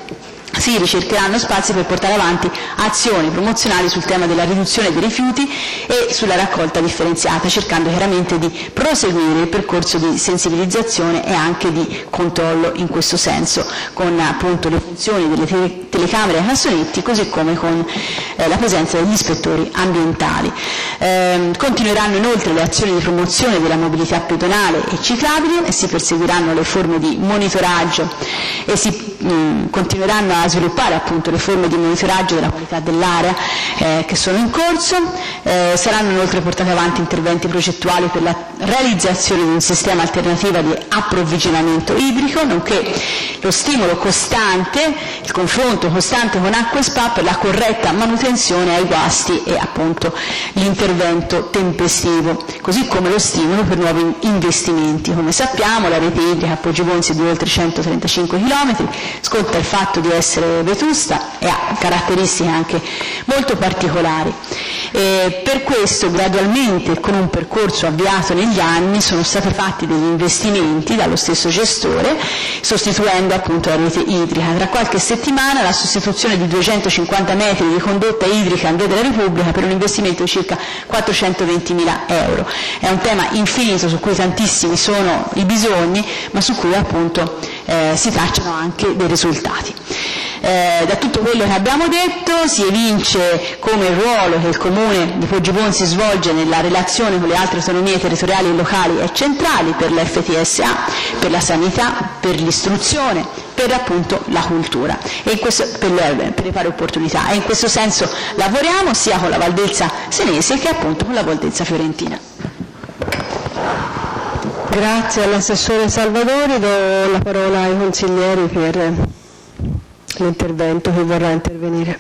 si ricercheranno spazi per portare avanti azioni promozionali sul tema della riduzione dei rifiuti e sulla raccolta differenziata, cercando chiaramente di proseguire il percorso di sensibilizzazione e anche di controllo in questo senso, con appunto le funzioni delle tele telecamere ai cassonetti, così come con eh, la presenza degli ispettori ambientali. Eh, continueranno inoltre le azioni di promozione della mobilità pedonale e ciclabile e si perseguiranno le forme di monitoraggio e si mh, continueranno a sviluppare appunto le forme di monitoraggio della qualità dell'aria eh, che sono in corso. Eh, saranno inoltre portati avanti interventi progettuali per la realizzazione di un sistema alternativo di approvvigionamento idrico, nonché lo stimolo costante, il confronto costante con Acqua S p A per la corretta manutenzione ai guasti e appunto l'intervento tempestivo, così come lo stimolo per nuovi investimenti. Come sappiamo, la rete idrica a Poggibonsi è di oltre centotrentacinque chilometri, sconta il fatto di essere vetusta e ha caratteristiche anche molto particolari. E per questo gradualmente, con un percorso avviato negli anni, sono stati fatti degli investimenti dallo stesso gestore, sostituendo appunto la rete idrica. Tra qualche settimana la sostituzione di duecentocinquanta metri di condotta idrica in via della Repubblica per un investimento di circa quattrocentoventimila euro. È un tema infinito su cui tantissimi sono i bisogni, ma su cui appunto eh, si tracciano anche dei risultati. Eh, da tutto quello che abbiamo detto si evince come il ruolo che il Comune di Poggibonsi svolge nella relazione con le altre autonomie territoriali e locali e centrali per l'F T S A, per la sanità, per l'istruzione, per appunto la cultura e in questo, per, le, per le pari opportunità, e in questo senso lavoriamo sia con la Valdelsa Senese che appunto con la Valdelsa Fiorentina. Grazie all'assessore Salvadori, do la parola ai consiglieri per l'intervento che vorrà intervenire.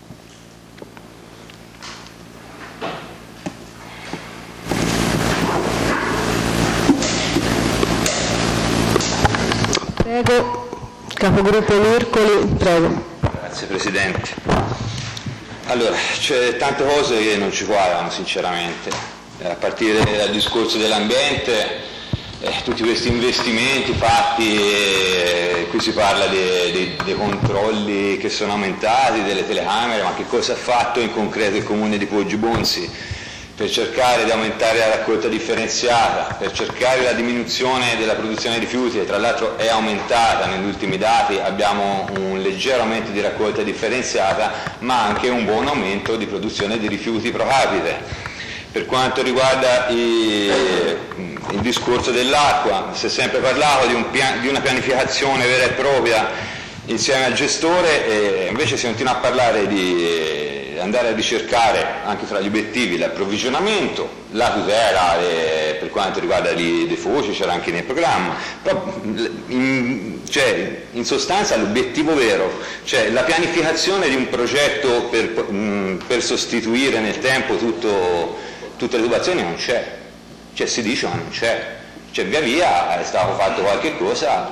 Prego, capogruppo Mircoli, prego. Grazie Presidente. Allora, c'è tante cose che non ci quadrano sinceramente, a partire dal discorso dell'ambiente. Eh, tutti questi investimenti fatti, eh, qui si parla dei, dei, dei controlli che sono aumentati, delle telecamere, ma che cosa ha fatto in concreto il Comune di Poggibonsi per cercare di aumentare la raccolta differenziata, per cercare la diminuzione della produzione di rifiuti, che tra l'altro è aumentata negli ultimi dati, abbiamo un leggero aumento di raccolta differenziata, ma anche un buon aumento di produzione di rifiuti pro capite. Per quanto riguarda i, il discorso dell'acqua, si è sempre parlato di, un pian, di una pianificazione vera e propria insieme al gestore, e invece si continua a parlare di andare a ricercare anche fra gli obiettivi l'approvvigionamento, la tutela eh, per quanto riguarda i defoci, c'era anche nel programma, però in, cioè, in sostanza l'obiettivo vero, cioè la pianificazione di un progetto per, mh, per sostituire nel tempo tutto tutte le tubazioni non c'è, cioè si dice ma non c'è, cioè via via è stato fatto qualche cosa.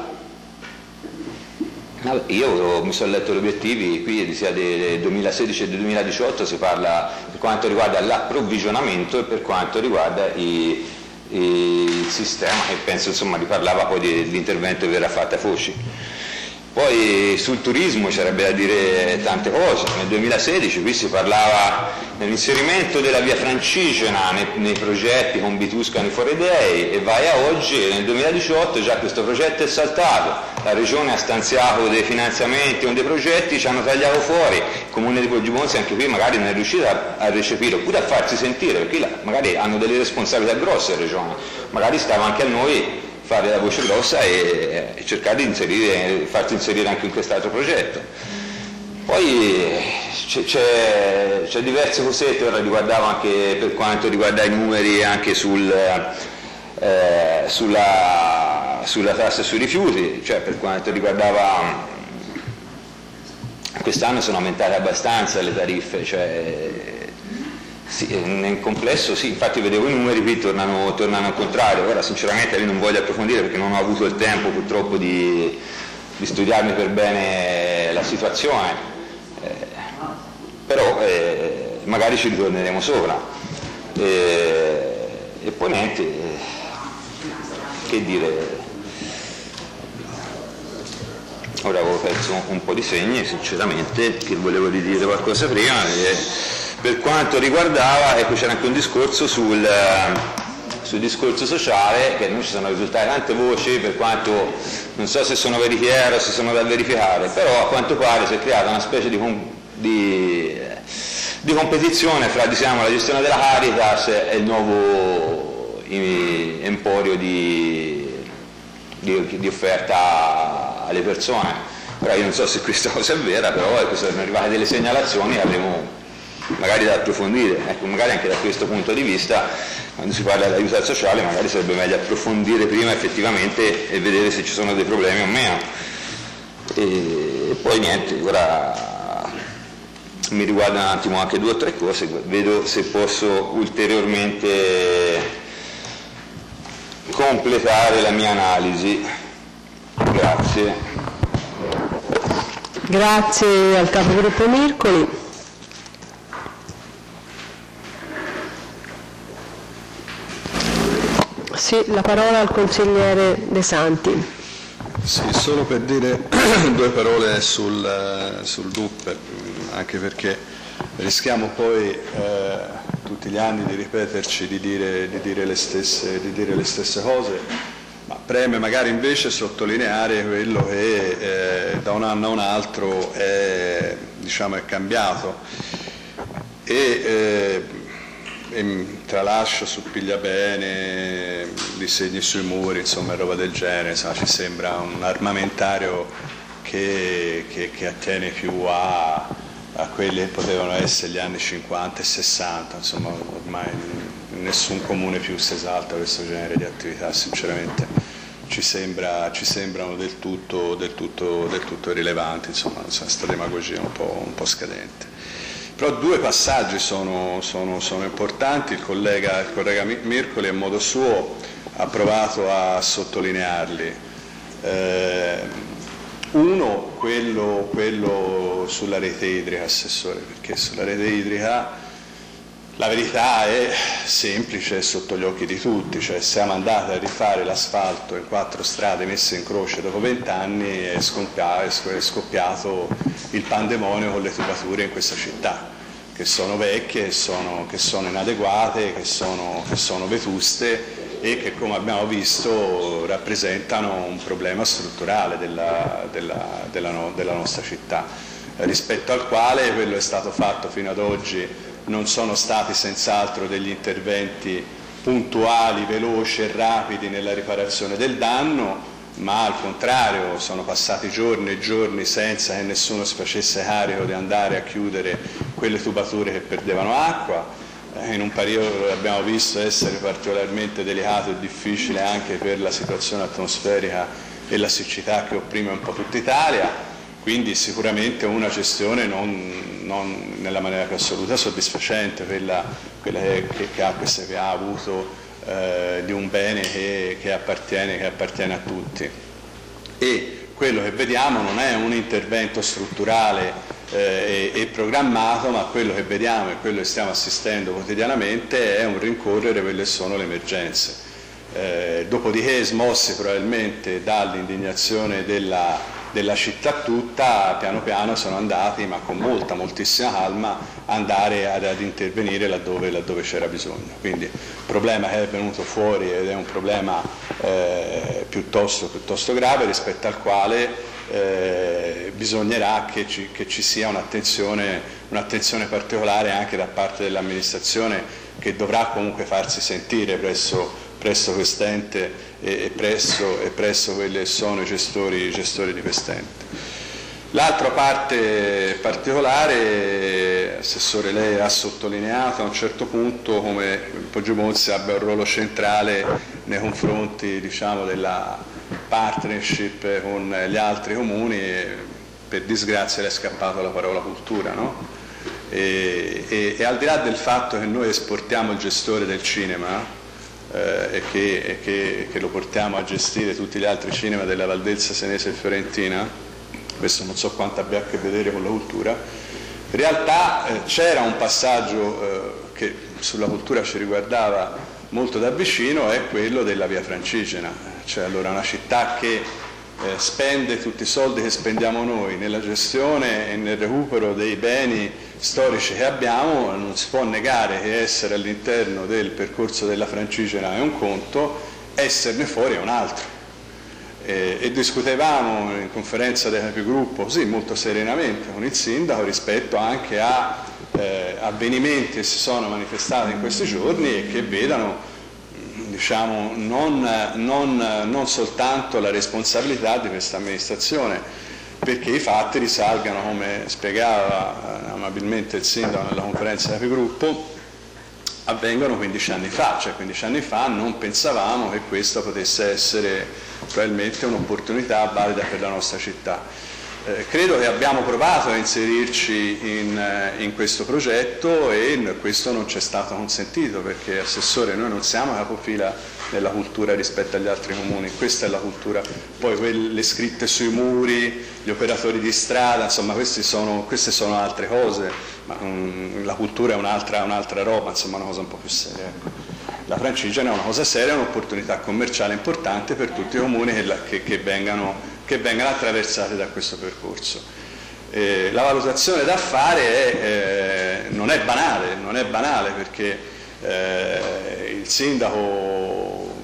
Io mi sono letto gli obiettivi qui sia del duemilasedici e del duemiladiciotto, si parla per quanto riguarda l'approvvigionamento e per quanto riguarda i, i, il sistema, e penso insomma di parlava poi dell'intervento che verrà fatto a Foci. Poi sul turismo c'errebbe da dire tante cose. Nel duemilasedici qui si parlava dell'inserimento della via Francigena nei, nei progetti con Bituscani Fuori Dei, e vai a oggi, nel duemiladiciotto già questo progetto è saltato, la Regione ha stanziato dei finanziamenti con dei progetti, ci hanno tagliato fuori, il Comune di Poggibonsi anche qui magari non è riuscito a, a recepire, oppure a farsi sentire, perché là magari hanno delle responsabilità grosse in Regione, magari stava anche a noi fare la voce grossa e, e cercare di inserire, farsi inserire anche in quest'altro progetto. Poi c'è diverse cosette, ora riguardavo anche per quanto riguarda i numeri anche sul, eh, sulla, sulla tassa sui rifiuti, cioè per quanto riguardava quest'anno sono aumentate abbastanza le tariffe, cioè, sì, nel complesso sì, infatti vedevo i numeri qui tornano, tornano al contrario. Ora sinceramente io non voglio approfondire perché non ho avuto il tempo purtroppo di, di studiarmi per bene la situazione, eh, però eh, magari ci ritorneremo sopra. Eh, e poi niente, eh, che dire, ora avevo perso un po' di segni sinceramente, che volevo dire qualcosa prima, e per quanto riguardava, ecco, c'era anche un discorso sul, sul discorso sociale, che noi ci sono risultate tante voci, per quanto non so se sono veritiere o se sono da verificare, però a quanto pare si è creata una specie di, di, di competizione fra, diciamo, la gestione della Caritas e il nuovo emporio di, di, di offerta alle persone. Però io non so se questa cosa è vera, però ecco, sono arrivate delle segnalazioni, avremo magari da approfondire, ecco, magari anche da questo punto di vista, quando si parla di aiuto sociale magari sarebbe meglio approfondire prima effettivamente e vedere se ci sono dei problemi o meno. E, e poi niente, ora mi riguardano un attimo anche due o tre cose, vedo se posso ulteriormente completare la mia analisi. Grazie. Grazie al capogruppo Mircoli. Sì, la parola al consigliere De Santi. Sì, solo per dire due parole sul, sul D U P, anche perché rischiamo poi eh, tutti gli anni di ripeterci, di dire, di dire, le stesse, di dire le stesse cose, ma preme magari invece sottolineare quello che eh, da un anno a un altro è, diciamo, è cambiato. E, eh, e tralascio su Pigliabene, disegni sui muri, insomma roba del genere, insomma, ci sembra un armamentario che, che, che attiene più a, a quelli che potevano essere gli anni cinquanta e sessanta, insomma ormai in nessun comune più si esalta questo genere di attività, sinceramente ci, sembra, ci sembrano del tutto, del tutto, del tutto irrilevanti, insomma questa demagogia un po', un po' scadente. Però due passaggi sono, sono, sono importanti, il collega, il collega Mircoli a modo suo ha provato a sottolinearli. Eh, uno, quello, quello sulla rete idrica, Assessore, perché sulla rete idrica la verità è semplice, è sotto gli occhi di tutti, cioè siamo andati a rifare l'asfalto in quattro strade messe in croce dopo vent'anni e è scoppiato il pandemonio con le tubature in questa città, che sono vecchie, che sono, che sono inadeguate, che sono, che sono vetuste e che, come abbiamo visto, rappresentano un problema strutturale della, della, della, no, della nostra città, rispetto al quale quello è stato fatto fino ad oggi non sono stati senz'altro degli interventi puntuali, veloci e rapidi nella riparazione del danno, ma al contrario sono passati giorni e giorni senza che nessuno si facesse carico di andare a chiudere quelle tubature che perdevano acqua, in un periodo che abbiamo visto essere particolarmente delicato e difficile anche per la situazione atmosferica e la siccità che opprime un po' tutta Italia. Quindi sicuramente una gestione non, non nella maniera più assoluta soddisfacente, quella, quella che, che, ha, questa, che ha avuto eh, di un bene che, che, appartiene, che appartiene a tutti. E quello che vediamo non è un intervento strutturale eh, e, e programmato, ma quello che vediamo e quello che stiamo assistendo quotidianamente è un rincorrere quelle che sono le emergenze. Eh, dopodiché, smossi probabilmente dall'indignazione della della città tutta, piano piano sono andati, ma con molta, moltissima calma, andare ad, ad intervenire laddove, laddove c'era bisogno. Quindi il problema che è venuto fuori ed è un problema eh, piuttosto, piuttosto grave, rispetto al quale eh, bisognerà che ci, che ci sia un'attenzione, un'attenzione particolare anche da parte dell'amministrazione, che dovrà comunque farsi sentire presso presso quest'ente e, e, presso, e presso quelli che sono i gestori, i gestori di quest'ente. L'altra parte particolare, Assessore, lei ha sottolineato a un certo punto come Poggiomonzi abbia un ruolo centrale nei confronti, diciamo, della partnership con gli altri comuni, e per disgrazia le è scappata la parola cultura, no? E, e, e al di là del fatto che noi esportiamo il gestore del cinema, Eh, e, che, e che, che lo portiamo a gestire tutti gli altri cinema della Valdelsa, Senese e Fiorentina, questo non so quanto abbia a che vedere con la cultura, in realtà eh, c'era un passaggio eh, che sulla cultura ci riguardava molto da vicino, è quello della Via Francigena, cioè allora una città che eh, spende tutti i soldi che spendiamo noi nella gestione e nel recupero dei beni storici che abbiamo, non si può negare che essere all'interno del percorso della Francigena è un conto, esserne fuori è un altro. E, e discutevamo in conferenza dei capigruppo così molto serenamente con il sindaco rispetto anche a eh, avvenimenti che si sono manifestati in questi giorni e che vedano diciamo, non, non, non soltanto la responsabilità di questa amministrazione, perché i fatti risalgano, come spiegava amabilmente il sindaco nella conferenza dei capigruppo, avvengono quindici anni fa, cioè quindici anni fa non pensavamo che questa potesse essere probabilmente un'opportunità valida per la nostra città. Eh, credo che abbiamo provato a inserirci in, in questo progetto e questo non ci è stato consentito perché, Assessore, noi non siamo capofila nella cultura rispetto agli altri comuni, questa è la cultura, poi quelle, le scritte sui muri, gli operatori di strada, insomma questi sono, queste sono altre cose, ma um, la cultura è un'altra, un'altra roba, insomma una cosa un po' più seria. Ecco. La Francigena è una cosa seria, è un'opportunità commerciale importante per tutti i comuni che, la, che, che, vengano, che vengano attraversati da questo percorso. Eh, la valutazione da fare è, eh, non è banale, non è banale perché eh, il sindaco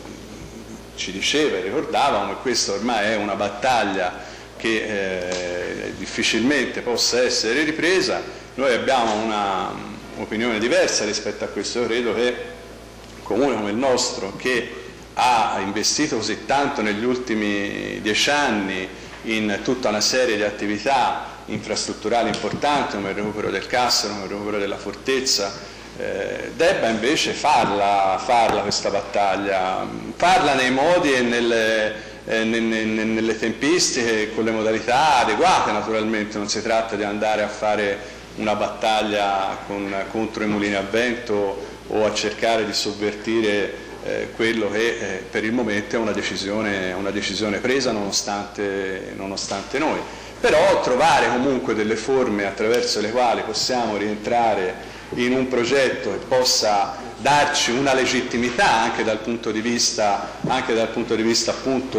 ci diceva e ricordava come questa ormai è una battaglia che eh, difficilmente possa essere ripresa. Noi abbiamo un'opinione diversa rispetto a questo, io credo che un comune come il nostro, che ha investito così tanto negli ultimi dieci anni in tutta una serie di attività infrastrutturali importanti come il recupero del Cassero, come il recupero della fortezza, eh, debba invece farla, farla questa battaglia, farla nei modi e nelle, eh, nelle, nelle tempistiche, con le modalità adeguate naturalmente, non si tratta di andare a fare una battaglia con, contro i mulini a vento o a cercare di sovvertire eh, quello che eh, per il momento è una decisione, una decisione presa nonostante, nonostante noi. Però trovare comunque delle forme attraverso le quali possiamo rientrare in un progetto che possa darci una legittimità anche dal punto di vista, anche dal punto di vista appunto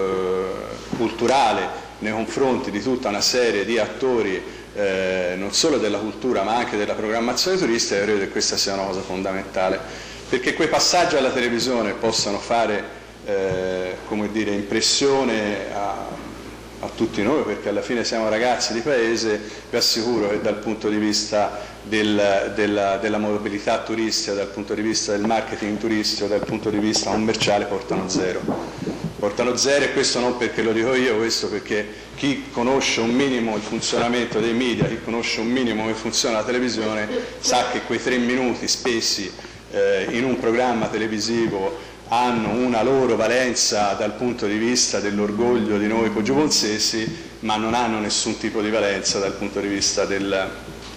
eh, culturale nei confronti di tutta una serie di attori Eh, non solo della cultura ma anche della programmazione turistica, credo che questa sia una cosa fondamentale, perché quei passaggi alla televisione possano fare eh, come dire, impressione a, a tutti noi, perché alla fine siamo ragazzi di paese, vi assicuro che dal punto di vista del, della, della mobilità turistica, dal punto di vista del marketing turistico, dal punto di vista commerciale portano zero. Portano zero, e questo non perché lo dico io, questo perché chi conosce un minimo il funzionamento dei media, chi conosce un minimo come funziona la televisione, sa che quei tre minuti spesi eh, in un programma televisivo hanno una loro valenza dal punto di vista dell'orgoglio di noi poggioponzesi, ma non hanno nessun tipo di valenza dal punto di vista del,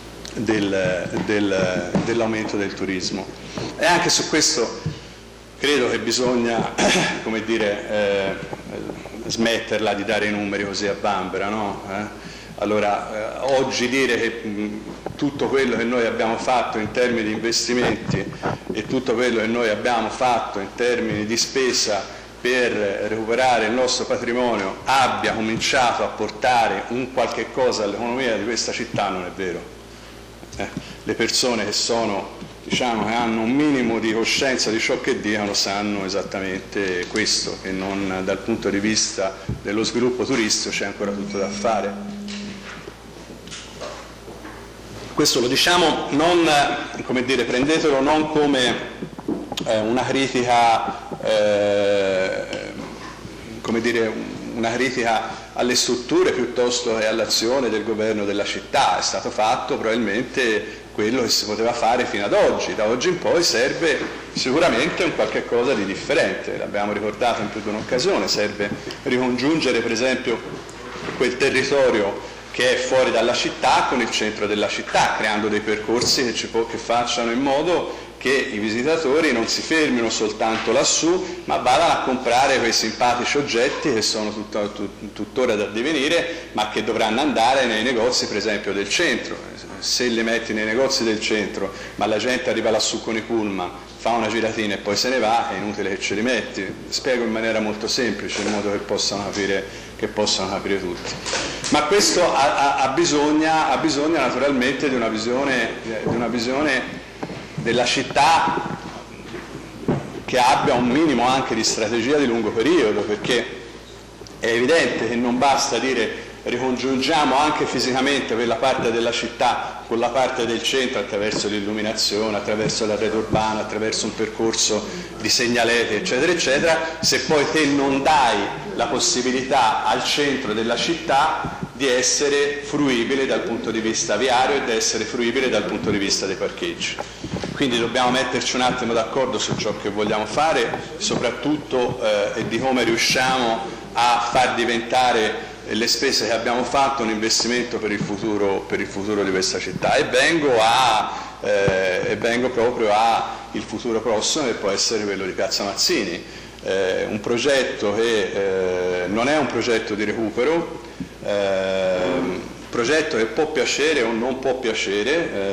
del, del, dell'aumento del turismo. E anche su questo credo che bisogna, come dire, eh, smetterla di dare i numeri così a vanvera, no? Eh? Allora, eh, oggi dire che mh, tutto quello che noi abbiamo fatto in termini di investimenti e tutto quello che noi abbiamo fatto in termini di spesa per recuperare il nostro patrimonio abbia cominciato a portare un qualche cosa all'economia di questa città non è vero. Eh? Le persone che sono, diciamo, che hanno un minimo di coscienza di ciò che dicono sanno esattamente questo, che non, dal punto di vista dello sviluppo turistico c'è ancora tutto da fare. Questo lo diciamo non, come dire, prendetelo non come eh, una critica, eh, come dire, una critica alle strutture piuttosto che all'azione del governo della città. È stato fatto probabilmente quello che si poteva fare fino ad oggi. Da oggi in poi serve sicuramente un qualche cosa di differente, l'abbiamo ricordato in più di un'occasione, serve ricongiungere per esempio quel territorio che è fuori dalla città con il centro della città, creando dei percorsi che, ci po- che facciano in modo che i visitatori non si fermino soltanto lassù, ma vadano a comprare quei simpatici oggetti che sono tutta, tut, tuttora da divenire, ma che dovranno andare nei negozi, per esempio, del centro. Se li metti nei negozi del centro, ma la gente arriva lassù con i pullman, fa una giratina e poi se ne va, è inutile che ce li metti. Spiego in maniera molto semplice, in modo che possano capire, che possano capire tutti. Ma questo ha, ha, ha, bisogna, ha bisogno naturalmente di una visione, di una visione della città che abbia un minimo anche di strategia di lungo periodo, perché è evidente che non basta dire ricongiungiamo anche fisicamente quella parte della città con la parte del centro attraverso l'illuminazione, attraverso l'arredo urbano, attraverso un percorso di segnaleti, eccetera, eccetera, se poi te non dai la possibilità al centro della città di essere fruibile dal punto di vista viario e di essere fruibile dal punto di vista dei parcheggi. Quindi dobbiamo metterci un attimo d'accordo su ciò che vogliamo fare, soprattutto eh, e di come riusciamo a far diventare le spese che abbiamo fatto un investimento per il futuro, per il futuro di questa città. E vengo, a, eh, e vengo proprio al futuro prossimo, che può essere quello di Piazza Mazzini, eh, un progetto che eh, non è un progetto di recupero, eh, un progetto che può piacere o non può piacere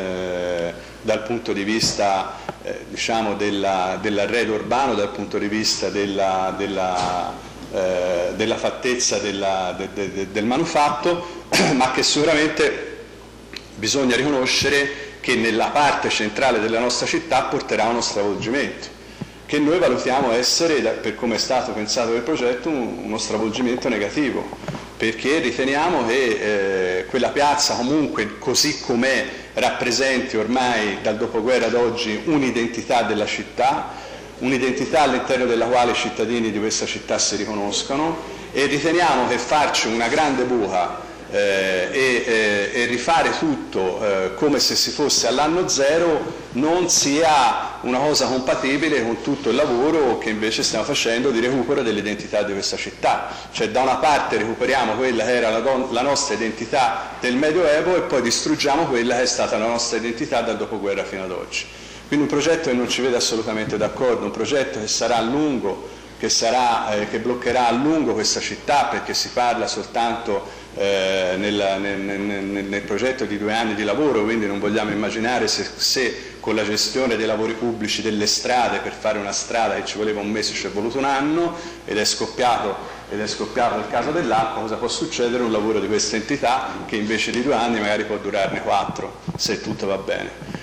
eh, dal punto di vista eh, diciamo della, dell'arredo urbano, dal punto di vista della, della Eh, della fattezza della, de, de, del manufatto, ma che sicuramente bisogna riconoscere che nella parte centrale della nostra città porterà a uno stravolgimento, che noi valutiamo essere, per come è stato pensato il progetto, uno stravolgimento negativo, perché riteniamo che eh, quella piazza comunque così com'è rappresenti ormai dal dopoguerra ad oggi un'identità della città, un'identità all'interno della quale i cittadini di questa città si riconoscono, e riteniamo che farci una grande buca eh, e, eh, e rifare tutto eh, come se si fosse all'anno zero non sia una cosa compatibile con tutto il lavoro che invece stiamo facendo di recupero dell'identità di questa città. Cioè, da una parte recuperiamo quella che era la, la nostra identità del Medioevo e poi distruggiamo quella che è stata la nostra identità dal dopoguerra fino ad oggi. Quindi un progetto che non ci vede assolutamente d'accordo, un progetto che sarà a lungo, che, sarà, eh, che bloccherà a lungo questa città, perché si parla soltanto eh, nel, nel, nel, nel progetto di due anni di lavoro, quindi non vogliamo immaginare se, se con la gestione dei lavori pubblici delle strade, per fare una strada che ci voleva un mese ci è voluto un anno, ed è scoppiato, ed è scoppiato il caso dell'acqua, cosa può succedere? Un lavoro di questa entità che invece di due anni magari può durarne quattro, se tutto va bene.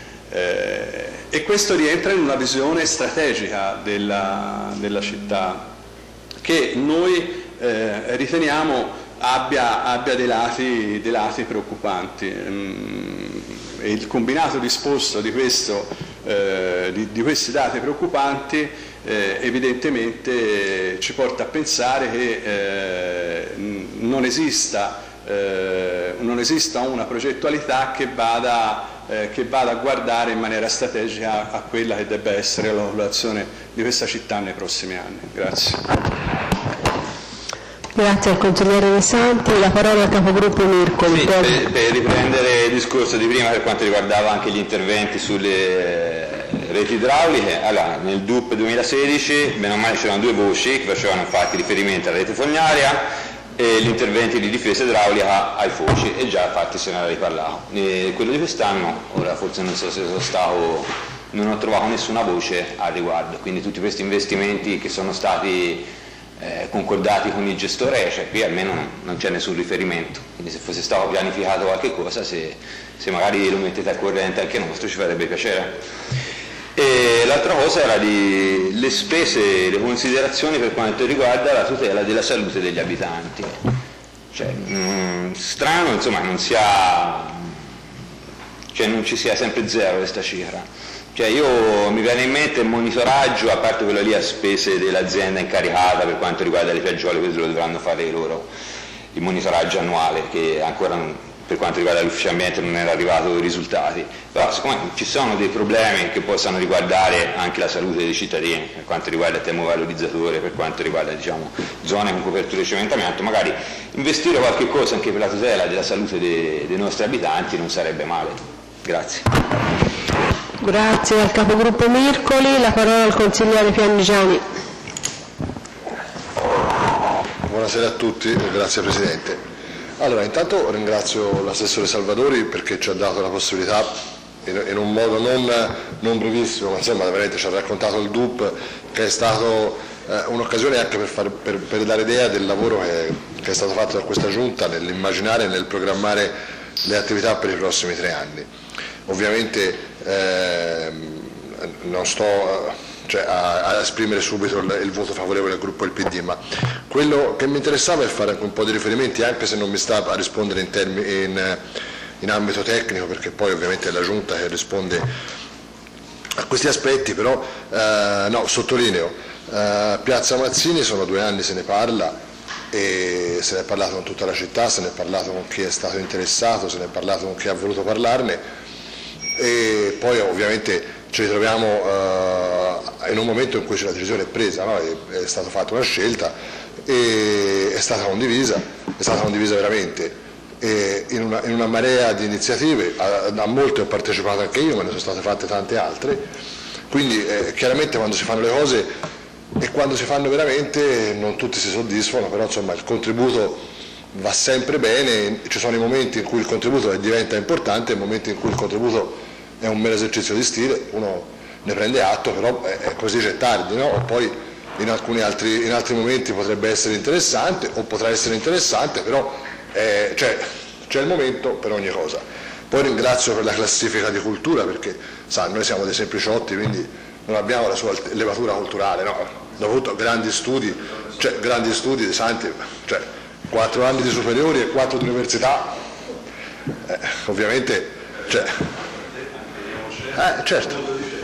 Eh, e questo rientra in una visione strategica della, della città che noi eh, riteniamo abbia, abbia dei, lati, dei lati preoccupanti, mm, e il combinato disposto di, questo, eh, di, di questi dati preoccupanti eh, evidentemente ci porta a pensare che eh, non esista Eh, non esista una progettualità che vada, eh, che vada a guardare in maniera strategica a quella che debba essere la popolazione di questa città nei prossimi anni. Grazie. Grazie al consigliere De Santi. La parola al capogruppo Mircoli. Sì, per, per riprendere il discorso di prima per quanto riguardava anche gli interventi sulle reti idrauliche, allora, nel D U P duemilasedici bene o male c'erano due voci che facevano infatti riferimento alla rete fognaria e gli interventi di difesa idraulica ai foci, e già infatti se ne era riparlato. E quello di quest'anno, ora forse non so se sono stato, non ho trovato nessuna voce al riguardo, quindi tutti questi investimenti che sono stati eh, concordati con il gestore, cioè qui almeno non, non c'è nessun riferimento, quindi se fosse stato pianificato qualche cosa, se, se magari lo mettete al corrente anche nostro, ci farebbe piacere. E l'altra cosa era di le spese, le considerazioni per quanto riguarda la tutela della salute degli abitanti. Cioè, mh, strano insomma non sia, cioè non ci sia sempre zero questa cifra. Cioè io mi viene in mente il monitoraggio, a parte quello lì a spese dell'azienda incaricata per quanto riguarda le piaggiole, questo lo dovranno fare loro, il monitoraggio annuale che ancora non, per quanto riguarda l'ufficio ambiente non era arrivato i risultati, però siccome ci sono dei problemi che possano riguardare anche la salute dei cittadini, per quanto riguarda il termovalorizzatore, per quanto riguarda diciamo, zone con copertura di cementamento, magari investire qualche cosa anche per la tutela della salute dei, dei nostri abitanti non sarebbe male. Grazie. Grazie al capogruppo Mircoli, la parola al consigliere Pianigiani. Buonasera a tutti, grazie Presidente. Allora, intanto ringrazio l'assessore Salvadori perché ci ha dato la possibilità, in, in un modo non, non brevissimo, ma insomma veramente ci ha raccontato il D U P, che è stato eh, un'occasione anche per, far, per, per dare idea del lavoro che, che è stato fatto da questa Giunta nell'immaginare e nel programmare le attività per i prossimi tre anni. Ovviamente eh, non sto cioè, a, a esprimere subito il, il voto favorevole del gruppo del P D, ma quello che mi interessava è fare anche un po' di riferimenti, anche se non mi sta a rispondere in, termini, in, in ambito tecnico, perché poi ovviamente è la Giunta che risponde a questi aspetti, però eh, no, sottolineo, eh, Piazza Mazzini sono due anni, se ne parla, e se ne è parlato con tutta la città, se ne è parlato con chi è stato interessato, se ne è parlato con chi ha voluto parlarne, e poi ovviamente ci ritroviamo uh, in un momento in cui la decisione è presa, no? è, è stata fatta una scelta e è stata condivisa, è stata condivisa veramente e in, una, in una marea di iniziative, a, a molte ho partecipato anche io, ma ne sono state fatte tante altre, quindi eh, chiaramente quando si fanno le cose e quando si fanno veramente non tutti si soddisfano, però insomma il contributo va sempre bene, ci sono i momenti in cui il contributo diventa importante e i momenti in cui il contributo è un mero esercizio di stile, uno ne prende atto, però è così, c'è tardi, no? O poi in alcuni altri, in altri momenti potrebbe essere interessante o potrà essere interessante, però eh, cioè, c'è il momento per ogni cosa. Poi ringrazio per la classifica di cultura, perché sa, noi siamo dei sempliciotti, quindi non abbiamo la sua levatura culturale, no? Dovuto grandi studi, cioè grandi studi di santi, cioè quattro anni di superiori e quattro di università, eh, ovviamente, cioè, eh, certo,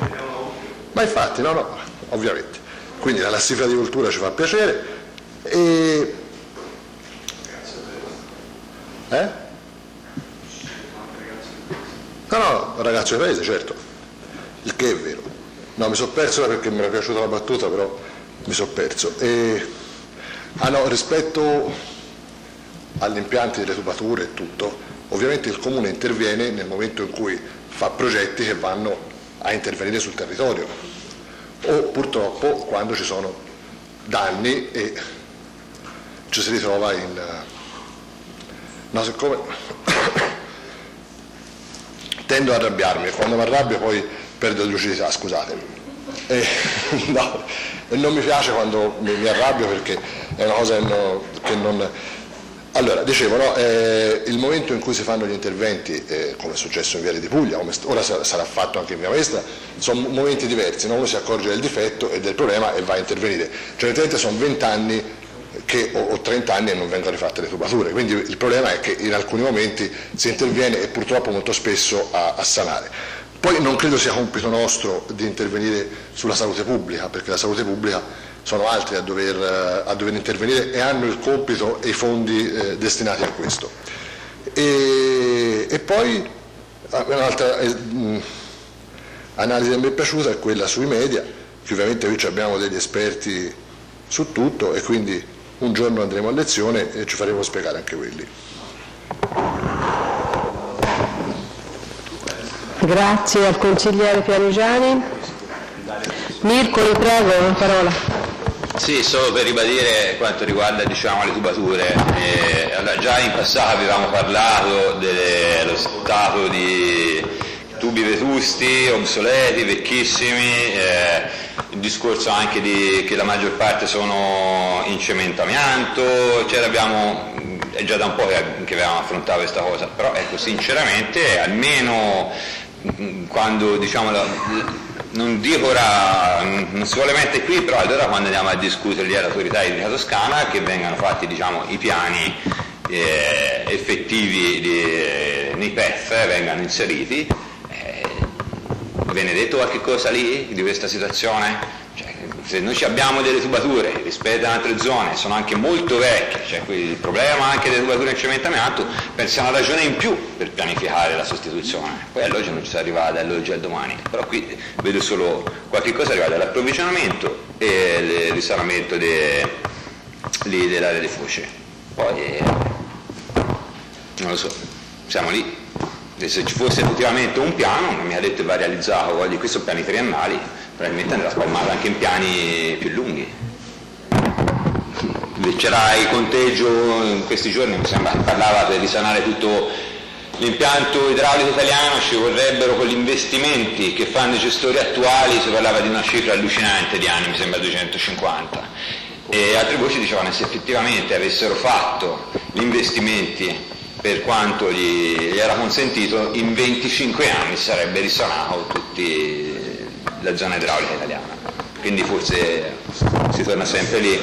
ma infatti, no, no, ovviamente, quindi la classifica di cultura ci fa piacere e... Eh? No, no, ragazzo di paese, certo, il che è vero. No, mi sono perso perché mi era piaciuta la battuta, però mi sono perso. E... Ah no, rispetto agli impianti delle tubature e tutto, ovviamente il Comune interviene nel momento in cui fa progetti che vanno a intervenire sul territorio, o purtroppo quando ci sono danni e ci si ritrova in... No, siccome tendo ad arrabbiarmi e quando mi arrabbio poi perdo lucidità, scusatemi. E, no, e non mi piace quando mi, mi arrabbio perché è una cosa che, no, che non... Allora, dicevo, no, eh, il momento in cui si fanno gli interventi, eh, come è successo in Viale di Puglia, come ora sarà fatto anche in Via Maestra, sono momenti diversi, no? Uno si accorge del difetto e del problema e va a intervenire. Cioè, sono vent'anni che, o, o trent'anni e non vengono rifatte le tubature, quindi il problema è che in alcuni momenti si interviene e purtroppo molto spesso a, a sanare. Poi non credo sia compito nostro di intervenire sulla salute pubblica, perché la salute pubblica sono altri a dover, a dover intervenire e hanno il compito e i fondi eh, destinati a questo. E, e poi un'altra eh, analisi che mi è piaciuta è quella sui media, che ovviamente qui abbiamo degli esperti su tutto e quindi un giorno andremo a lezione e ci faremo spiegare anche quelli. Grazie al consigliere Pianigiani. Mircoli, prego, la parola. Sì, solo per ribadire quanto riguarda, diciamo, le tubature. Eh, allora, già in passato avevamo parlato dello stato di tubi vetusti, obsoleti, vecchissimi, eh, il discorso anche di che la maggior parte sono in cemento amianto, cioè abbiamo, è già da un po' che, che avevamo affrontato questa cosa, però ecco, sinceramente almeno quando, diciamo, la, non dico ora, non si vuole mettere qui, però allora quando andiamo a discutere all'autorità idrica toscana che vengano fatti, diciamo, i piani eh, effettivi di, eh, nei P E F, eh, vengano inseriti. Eh, viene detto qualche cosa lì di questa situazione? Cioè, se noi abbiamo delle tubature rispetto ad altre zone, sono anche molto vecchie, cioè il problema anche delle tubature in cemento amianto, pensiamo una ragione in più per pianificare la sostituzione. Poi all'oggi non ci si arriva dall'oggi al domani, però qui vedo solo qualche cosa riguardo all'approvvigionamento e il risanamento de, de, dell'area delle foce. Poi eh, non lo so, siamo lì, E se ci fosse effettivamente un piano, mi ha detto che va realizzato, guardi, questi sono piani triennali, probabilmente andrà spalmato anche in piani più lunghi. C'era il conteggio in questi giorni, mi sembra che parlava per risanare tutto l'impianto idraulico italiano, ci vorrebbero con gli investimenti che fanno i gestori attuali, si parlava di una cifra allucinante di anni, mi sembra duecentocinquanta, e altre voci dicevano che se effettivamente avessero fatto gli investimenti per quanto gli, gli era consentito, in venticinque anni si sarebbe risanato tutta la zona idraulica italiana, quindi forse si torna sempre lì.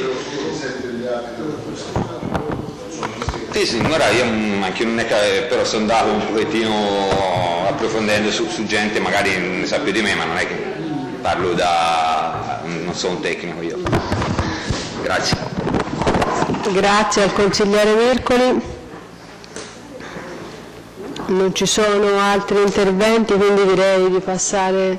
Sì, sì, ora io anche non è che, però sono andato un pochettino approfondendo su, su gente, magari ne sa più di me, ma non è che parlo da, non sono un tecnico io. Grazie. Grazie al consigliere Mircoli. Non ci sono altri interventi, quindi direi di passare,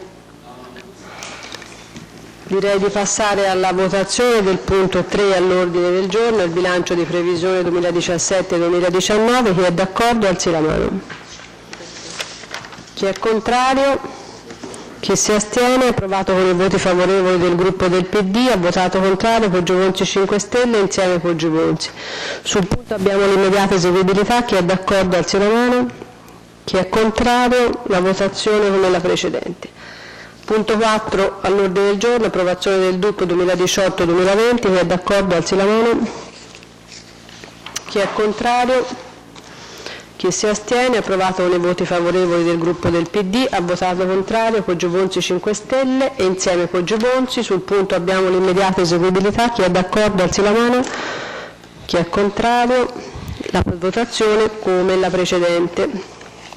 direi di passare alla votazione del punto tre all'ordine del giorno, il bilancio di previsione duemiladiciassette duemiladiciannove. Chi è d'accordo alzi la mano. Chi è contrario? Chi si astiene? Approvato con i voti favorevoli del gruppo del P D. Ha votato contrario Poggioconsi cinque Stelle insieme Poggioconsi. Sul punto abbiamo l'immediata eseguibilità. Chi è d'accordo alzi la mano. Chi è contrario? La votazione come la precedente. Punto quattro all'ordine del giorno, approvazione del D U P duemiladiciotto duemilaventi. Chi è d'accordo alzi la mano. Chi è contrario? Chi si astiene? Approvato con i voti favorevoli del gruppo del P D. Ha votato contrario Poggioconsi cinque Stelle e insieme Poggioconsi. Sul punto abbiamo l'immediata eseguibilità. Chi è d'accordo alzi la mano. Chi è contrario? La votazione come la precedente.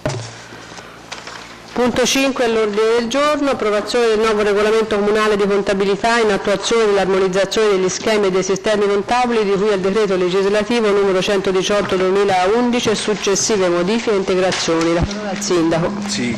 Punto cinque all'ordine del giorno, approvazione del nuovo regolamento comunale di contabilità in attuazione dell'armonizzazione degli schemi e dei sistemi contabili di cui al decreto legislativo numero centodiciotto duemilaundici e successive modifiche e integrazioni. La parola al Sindaco. Sì,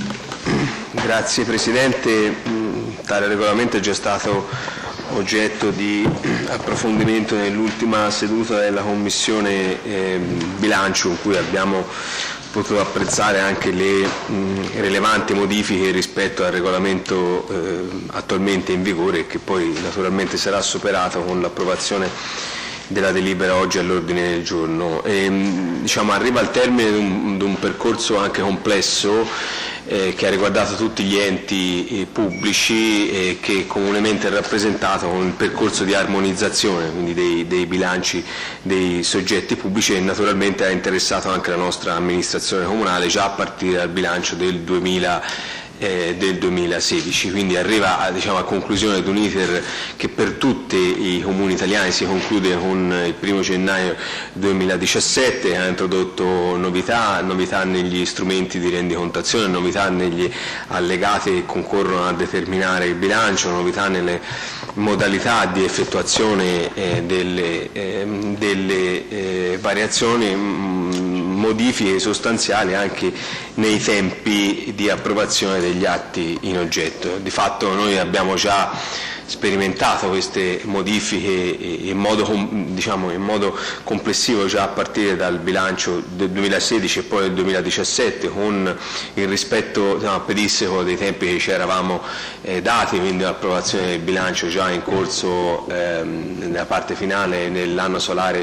grazie Presidente. Tale regolamento è già stato oggetto di approfondimento nell'ultima seduta della Commissione eh, Bilancio, in cui abbiamo potuto apprezzare anche le mh, rilevanti modifiche rispetto al regolamento eh, attualmente in vigore, che poi naturalmente sarà superato con l'approvazione della delibera oggi all'ordine del giorno. E, diciamo, arriva al termine di un, di un percorso anche complesso eh, che ha riguardato tutti gli enti eh, pubblici e che comunemente è rappresentato con il percorso di armonizzazione, quindi dei, dei bilanci dei soggetti pubblici, e naturalmente ha interessato anche la nostra amministrazione comunale già a partire dal bilancio del duemila. Eh, del duemilasedici, quindi arriva a, diciamo, a conclusione di un iter che per tutti i comuni italiani si conclude con il primo gennaio duemiladiciassette, ha introdotto novità, novità negli strumenti di rendicontazione, novità negli allegati che concorrono a determinare il bilancio, novità nelle modalità di effettuazione eh, delle, eh, delle eh, variazioni, mh, modifiche sostanziali anche nei tempi di approvazione degli atti in oggetto. Di fatto noi abbiamo già sperimentato queste modifiche in modo, diciamo, in modo complessivo già a partire dal bilancio del duemilasedici e poi del duemiladiciassette, con il rispetto, diciamo, pedissequo dei tempi che ci eravamo eh, dati, quindi l'approvazione del bilancio già in corso ehm, nella parte finale nell'anno solare,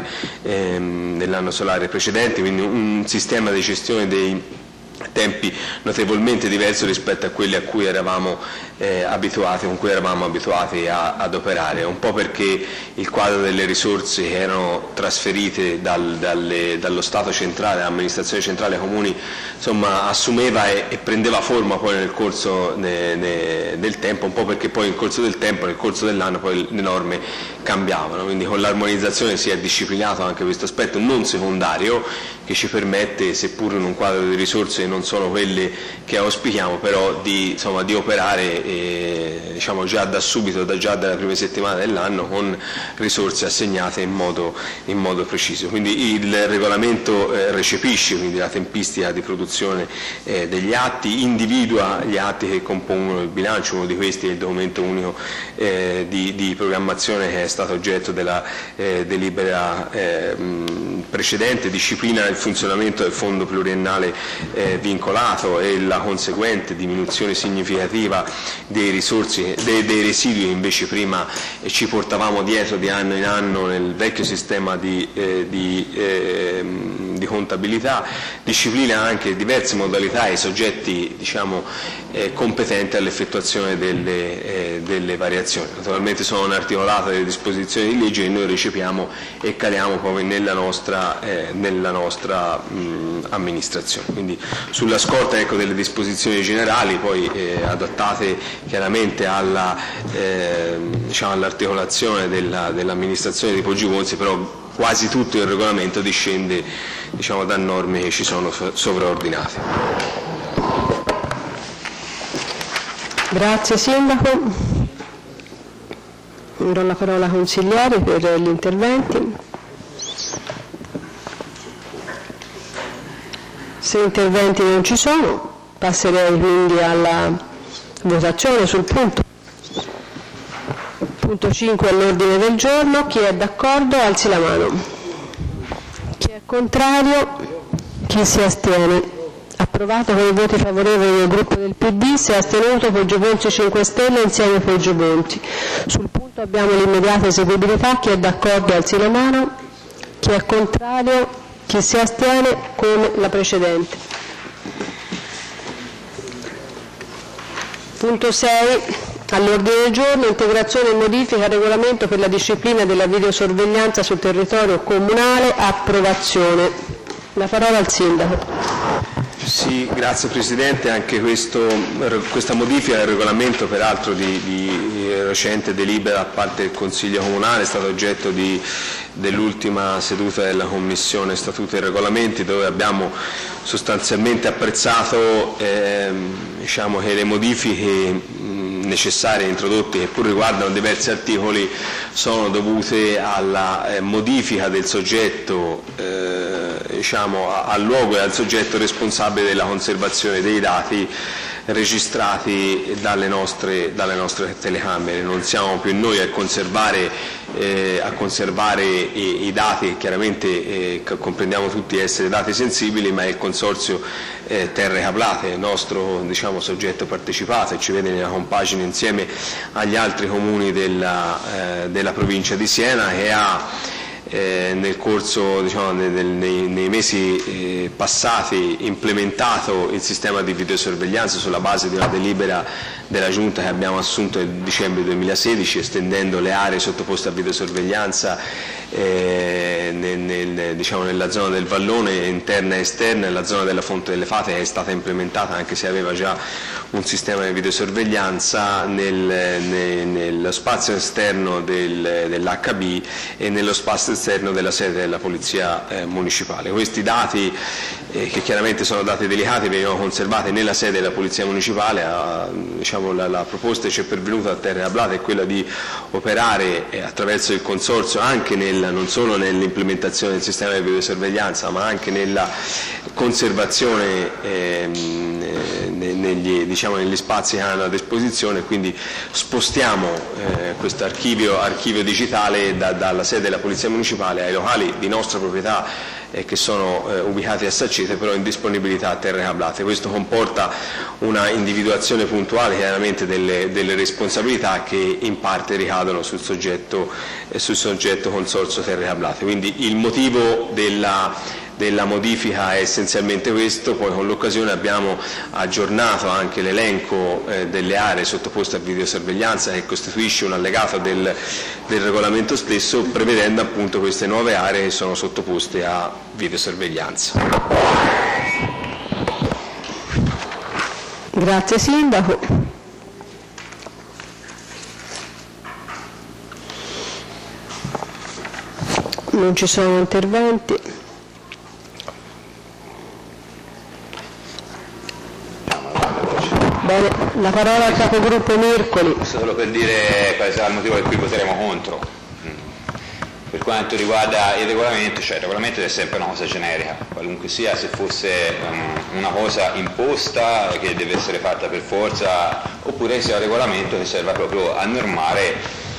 ehm, nell'anno solare precedente, quindi un sistema di gestione dei tempi notevolmente diverso rispetto a quelli a cui eravamo eh, abituati, con cui eravamo abituati a, ad operare, un po' perché il quadro delle risorse che erano trasferite dal, dalle, dallo Stato centrale, dall'amministrazione centrale ai comuni, insomma, assumeva e, e prendeva forma poi nel corso ne, ne, del tempo, un po' perché poi nel corso del tempo, nel corso dell'anno, poi le norme cambiavano, quindi con l'armonizzazione si è disciplinato anche questo aspetto non secondario che ci permette, seppur in un quadro di risorse non sono quelle che auspichiamo, però di, insomma, di operare eh, diciamo, già da subito, da già dalle prime settimane dell'anno, con risorse assegnate in modo, in modo preciso. Quindi il regolamento eh, recepisce quindi la tempistica di produzione eh, degli atti, individua gli atti che compongono il bilancio, uno di questi è il documento unico eh, di, di programmazione che è stato oggetto della eh, delibera eh, precedente, disciplina il funzionamento del fondo pluriennale eh, eh, vincolato e la conseguente diminuzione significativa dei, risorsi, dei, dei residui che invece prima eh, ci portavamo dietro di anno in anno nel vecchio sistema di, eh, di, eh, di contabilità, disciplina anche diverse modalità e soggetti diciamo, eh, competenti all'effettuazione delle, eh, delle variazioni. Naturalmente sono articolate le disposizioni di legge che noi recepiamo e caliamo poi nella nostra, eh, nella nostra mh, amministrazione. Quindi sulla scorta ecco, delle disposizioni generali, poi eh, adattate chiaramente alla, eh, diciamo, all'articolazione della, dell'amministrazione di Poggio Bonzi, però quasi tutto il regolamento discende diciamo, da norme che ci sono sovraordinate. Grazie Sindaco. Do la parola ai consiglieri per gli interventi. Se interventi non ci sono, passerei quindi alla votazione sul punto. Punto cinque all'ordine del giorno. Chi è d'accordo alzi la mano. Chi è contrario? Chi si astiene? Approvato con i voti favorevoli del gruppo del P D, si è astenuto Poggio Bonzi cinque Stelle insieme Poggio Bonzi. Sul punto abbiamo l'immediata eseguibilità. Chi è d'accordo alzi la mano. Chi è contrario? Chi si astiene? Come la precedente. Punto sei all'ordine del giorno, integrazione e modifica al regolamento per la disciplina della videosorveglianza sul territorio comunale, approvazione. La parola al Sindaco. Sì, grazie Presidente. Anche questo, questa modifica del regolamento, peraltro di, di recente delibera da parte del Consiglio Comunale, è stata oggetto di, dell'ultima seduta della Commissione Statuti e Regolamenti, dove abbiamo sostanzialmente apprezzato eh, diciamo che le modifiche necessarie introdotte, che pur riguardano diversi articoli, sono dovute alla eh, modifica del soggetto eh, diciamo, al luogo e al soggetto responsabile della conservazione dei dati registrati dalle nostre, dalle nostre telecamere. Non siamo più noi a conservare, eh, a conservare i, i dati, che chiaramente eh, comprendiamo tutti essere dati sensibili, ma è il Consorzio eh, Terre Cablate, il nostro diciamo, soggetto partecipato, e ci vede nella compagine insieme agli altri comuni della, eh, della provincia di Siena, che ha Eh, nel corso, diciamo, nel, nei, nei mesi eh, passati implementato il sistema di videosorveglianza sulla base di una delibera della Giunta che abbiamo assunto nel dicembre duemilasedici, estendendo le aree sottoposte a videosorveglianza eh, nel, nel, diciamo, nella zona del vallone interna e esterna, e la zona della Fonte delle Fate, che è stata implementata anche se aveva già un sistema di videosorveglianza nel, nel, nello spazio esterno del, dell'H B e nello spazio esterno della sede della Polizia eh, Municipale. Questi dati, eh, che chiaramente sono dati delicati, venivano conservati nella sede della Polizia Municipale. A, diciamo, la, la proposta che ci è pervenuta a Terre Cablate è quella di operare eh, attraverso il Consorzio anche nel, non solo nell'implementazione del sistema di videosorveglianza, ma anche nella conservazione eh, negli, diciamo, negli spazi che hanno a disposizione. Quindi spostiamo eh, questo archivio, archivio digitale da, dalla sede della Polizia Municipale ai locali di nostra proprietà eh, che sono eh, ubicati a Saccete, però in disponibilità a Terre Cablate. Questo comporta una individuazione puntuale chiaramente delle, delle responsabilità che in parte ricadono sul soggetto, eh, sul soggetto Consorzio Terre Cablate. Quindi il motivo della della modifica è essenzialmente questo. Poi con l'occasione abbiamo aggiornato anche l'elenco eh, delle aree sottoposte a videosorveglianza, che costituisce un allegato del, del regolamento stesso, prevedendo appunto queste nuove aree che sono sottoposte a videosorveglianza. Grazie Sindaco. Non ci sono interventi. Bene, la parola al capogruppo Mircoli. Solo per dire quale sarà il motivo per cui voteremo contro. Per quanto riguarda il regolamento, cioè il regolamento è sempre una cosa generica, qualunque sia, se fosse um, una cosa imposta che deve essere fatta per forza, oppure sia un regolamento che serva proprio a normare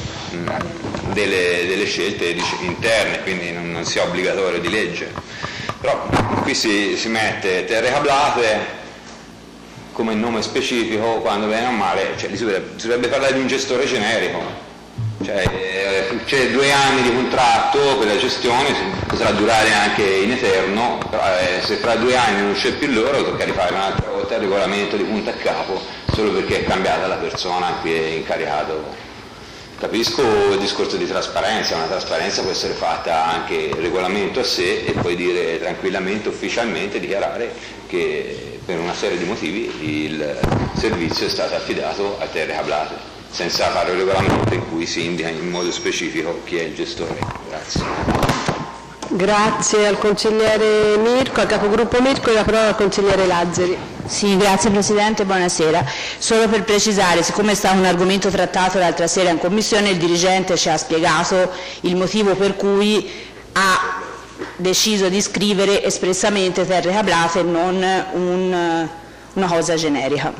um, delle, delle scelte interne, quindi non, non sia obbligatorio di legge. Però qui si, si mette terre cablate come nome specifico, quando bene o male, cioè, si, dovrebbe, si dovrebbe parlare di un gestore generico. Cioè, eh, c'è due anni di contratto per la gestione, potrà durare anche in eterno, però eh, se fra due anni non c'è più loro tocca rifare un'altra volta il regolamento di punto a capo, solo perché è cambiata la persona che è incaricato. Capisco il discorso di trasparenza, ma la trasparenza può essere fatta anche regolamento a sé e poi dire tranquillamente, ufficialmente, dichiarare che per una serie di motivi il servizio è stato affidato a terre cablate, senza fare un regolamento in cui si indica in modo specifico chi è il gestore. Grazie. Grazie al consigliere Mirko, al capogruppo Mirko, e la parola al consigliere Lazzari. Sì, grazie Presidente, buonasera. Solo per precisare, siccome è stato un argomento trattato l'altra sera in Commissione, il dirigente ci ha spiegato il motivo per cui ha deciso di scrivere espressamente terre cablate e non un, una cosa generica.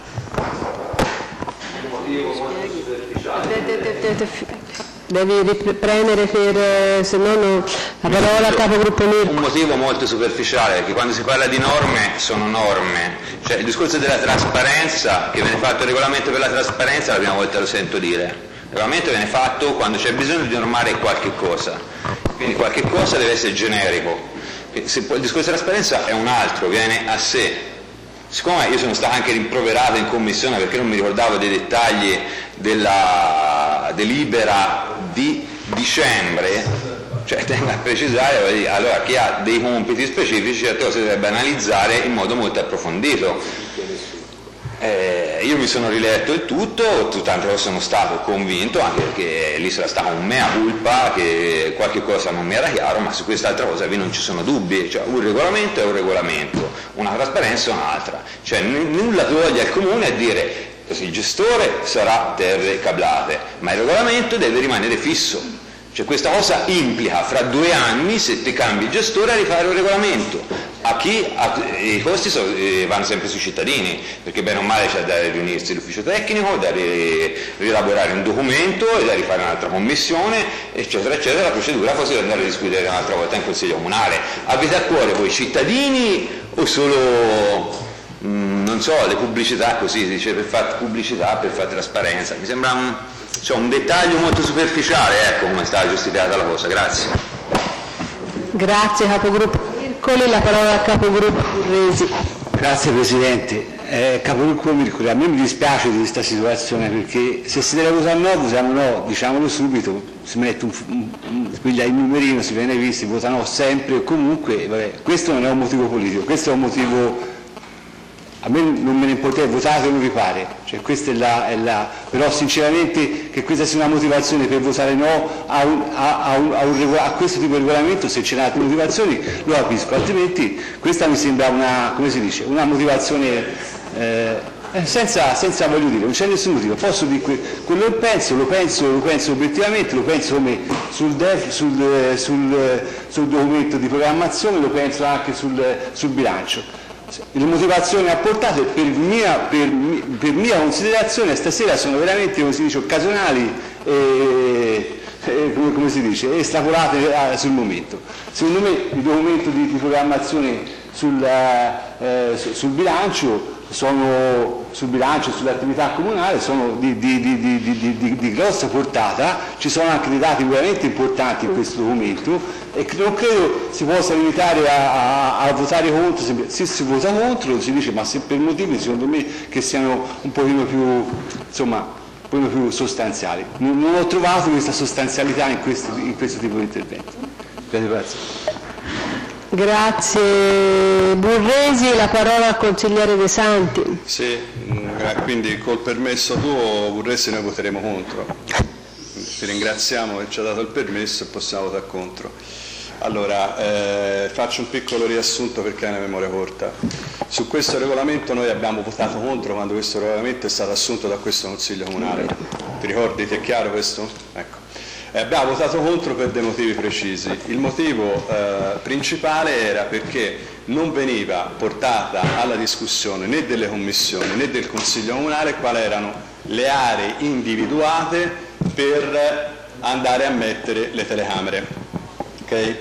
Devi riprendere per, se no no, la parola al capogruppo Mirko. Un motivo molto superficiale, perché quando si parla di norme sono norme, cioè il discorso della trasparenza, che viene fatto il regolamento per la trasparenza, la prima volta lo sento dire, il regolamento viene fatto quando c'è bisogno di normare qualche cosa, quindi qualche cosa deve essere generico, se poi il discorso della trasparenza è un altro, viene a sé. Siccome io sono stato anche rimproverato in commissione perché non mi ricordavo dei dettagli della delibera di dicembre, cioè tengo a precisare, allora chi ha dei compiti specifici certe cose dovrebbe analizzare in modo molto approfondito. Eh, io mi sono riletto il tutto, tanto sono stato convinto, anche perché lì sarà stata un mea culpa, che qualche cosa non mi era chiaro, ma su quest'altra cosa qui non ci sono dubbi, cioè un regolamento è un regolamento, una trasparenza è un'altra, cioè n- nulla toglie al comune a dire il gestore sarà terre cablate, ma il regolamento deve rimanere fisso, cioè questa cosa implica fra due anni, se ti cambi il gestore, a rifare un regolamento. A chi? A, I costi so, eh, vanno sempre sui cittadini, perché bene o male c'è da riunirsi l'ufficio tecnico, da ri, rielaborare un documento e da rifare un'altra commissione, eccetera, eccetera. La procedura poi si deve andare a discutere un'altra volta in Consiglio Comunale. Avete a cuore voi i cittadini o solo, mh, non so, le pubblicità, così si dice, per fare pubblicità, per fare trasparenza? Mi sembra un, cioè, un dettaglio molto superficiale, ecco come sta giustificata la cosa. Grazie. Grazie capogruppo. La parola al capogruppo Burresi. Grazie Presidente. Eh, capogruppo Mircoli, a me mi dispiace di questa situazione perché se si deve votare no, votiamo no, diciamolo subito, si mette un, un, un si piglia il numerino, si viene visti, vota no sempre o comunque, vabbè, questo non è un motivo politico, questo è un motivo, a me non me ne potete votare come vi pare, cioè questa è la, è la, però sinceramente che questa sia una motivazione per votare no a, un, a, a, un, a, un, a questo tipo di regolamento, se c'è altre motivazioni lo capisco, altrimenti questa mi sembra una, come si dice, una motivazione eh, senza, senza voglio dire, non c'è nessun motivo, posso dire que, quello che penso, lo penso, lo penso obiettivamente, lo penso come sul, def, sul, sul, sul documento di programmazione, lo penso anche sul, sul bilancio. Le motivazioni apportate per mia, per, per mia considerazione stasera sono veramente, come si dice, occasionali e, e come, come si dice, estrapolate a, sul momento. Secondo me il documento di, di programmazione sul, eh, sul bilancio sono sul bilancio e sull'attività comunale sono di, di, di, di, di, di, di grossa portata, ci sono anche dei dati veramente importanti in questo documento e non credo si possa limitare a, a, a votare contro, se si vota contro si dice ma se per motivi secondo me che siano un pochino più, insomma, un pochino più sostanziali. Non, non ho trovato questa sostanzialità in questo, in questo tipo di intervento. Grazie. Grazie Burresi, la parola al consigliere De Santi. Sì, quindi col permesso tuo Burresi noi voteremo contro. Ti ringraziamo che ci ha dato il permesso e possiamo votare contro. Allora, eh, faccio un piccolo riassunto perché hai una memoria corta. Su questo regolamento noi abbiamo votato contro quando questo regolamento è stato assunto da questo Consiglio Comunale. Ti ricordi? Ti è chiaro questo? Ecco. Eh, abbiamo votato contro per dei motivi precisi. Il motivo eh, principale era perché non veniva portata alla discussione né delle commissioni né del Consiglio Comunale quali erano le aree individuate per andare a mettere le telecamere. Okay?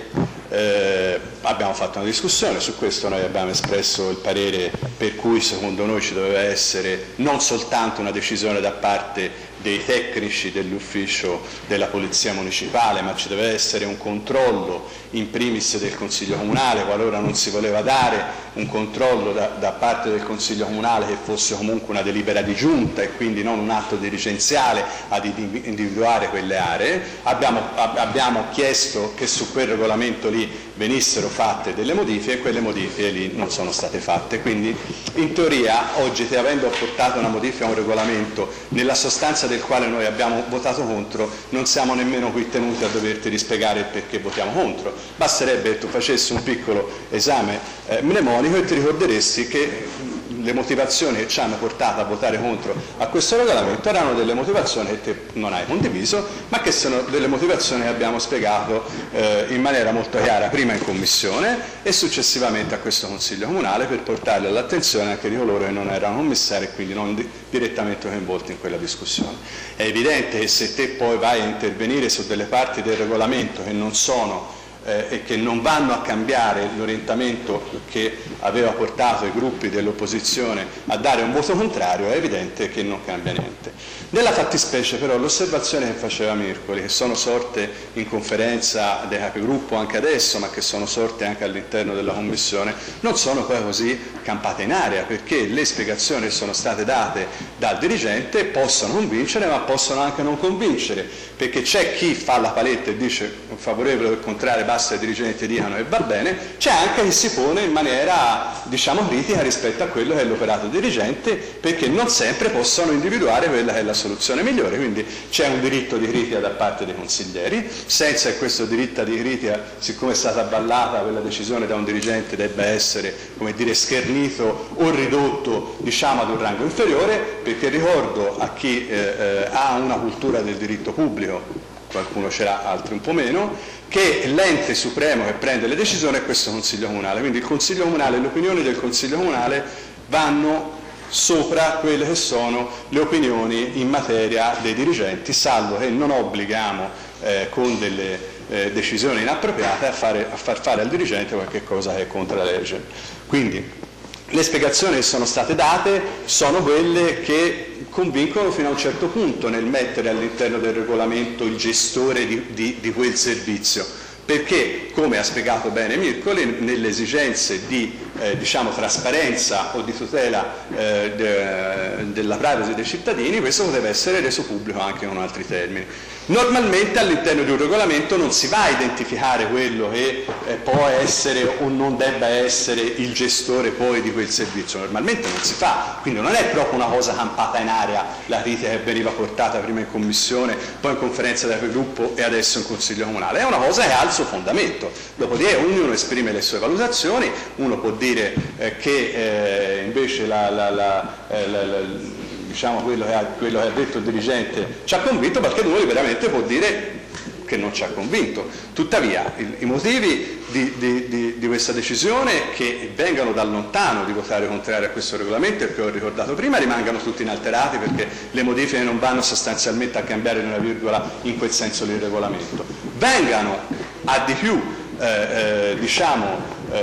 Eh, abbiamo fatto una discussione, su questo noi abbiamo espresso il parere per cui secondo noi ci doveva essere non soltanto una decisione da parte dei tecnici dell'ufficio della Polizia Municipale, ma ci deve essere un controllo in primis del Consiglio Comunale, qualora non si voleva dare un controllo da, da parte del Consiglio Comunale che fosse comunque una delibera di giunta e quindi non un atto dirigenziale ad individuare quelle aree. Abbiamo, abbiamo chiesto che su quel regolamento lì venissero fatte delle modifiche e quelle modifiche lì non sono state fatte, quindi in teoria oggi, avendo apportato una modifica a un regolamento nella sostanza del quale noi abbiamo votato contro, non siamo nemmeno qui tenuti a doverti rispiegare il perché votiamo contro. Basterebbe che tu facessi un piccolo esame eh, mnemonico e ti ricorderesti che le motivazioni che ci hanno portato a votare contro a questo regolamento erano delle motivazioni che te non hai condiviso, ma che sono delle motivazioni che abbiamo spiegato eh, in maniera molto chiara prima in Commissione e successivamente a questo Consiglio Comunale, per portarle all'attenzione anche di coloro che non erano commissari e quindi non di, direttamente coinvolti in quella discussione. È evidente che se te poi vai a intervenire su delle parti del regolamento che non sono Eh, e che non vanno a cambiare l'orientamento che aveva portato i gruppi dell'opposizione a dare un voto contrario, è evidente che non cambia niente. Nella fattispecie però l'osservazione che faceva Mircoli, che sono sorte in conferenza dei capigruppo anche adesso, ma che sono sorte anche all'interno della Commissione, non sono poi così campate in aria, perché le spiegazioni che sono state date dal dirigente possono convincere, ma possono anche non convincere, perché c'è chi fa la paletta e dice favorevole o il contrario, basta i dirigenti dicano e va bene, c'è anche chi si pone in maniera, diciamo, critica rispetto a quello che è l'operato dirigente, perché non sempre possono individuare quella che è la soluzione migliore, quindi c'è un diritto di critica da parte dei consiglieri, senza che questo diritto di critica, siccome è stata avvallata quella decisione da un dirigente, debba essere, come dire, schernito o ridotto, diciamo, ad un rango inferiore, perché ricordo a chi eh, eh, ha una cultura del diritto pubblico, qualcuno ce l'ha, altri un po' meno, che l'ente supremo che prende le decisioni è questo Consiglio Comunale, quindi il Consiglio Comunale, le opinioni del Consiglio Comunale vanno sopra quelle che sono le opinioni in materia dei dirigenti, salvo che non obblighiamo eh, con delle eh, decisioni inappropriate a, fare, a far fare al dirigente qualche cosa che è contro la legge. Quindi le spiegazioni che sono state date sono quelle che convincono fino a un certo punto nel mettere all'interno del regolamento il gestore di, di, di quel servizio, perché, come ha spiegato bene Mircoli, nelle esigenze di eh, diciamo, trasparenza o di tutela eh, de, della privacy dei cittadini, questo poteva essere reso pubblico anche con altri termini. Normalmente all'interno di un regolamento non si va a identificare quello che eh, può essere o non debba essere il gestore poi di quel servizio, normalmente non si fa, quindi non è proprio una cosa campata in aria la critica che veniva portata prima in Commissione, poi in conferenza di gruppo e adesso in Consiglio Comunale, è una cosa che ha il suo fondamento, dopodiché ognuno esprime le sue valutazioni, uno può dire eh, che eh, invece la, la, la, eh, la, la diciamo quello che, ha, quello che ha detto il dirigente ci ha convinto, perché lui veramente può dire che non ci ha convinto. Tuttavia il, i motivi di, di, di, di questa decisione, che vengano dal lontano di votare contrario a questo regolamento e che ho ricordato prima, rimangano tutti inalterati, perché le modifiche non vanno sostanzialmente a cambiare una virgola in quel senso del regolamento. Vengano a di più eh, eh, diciamo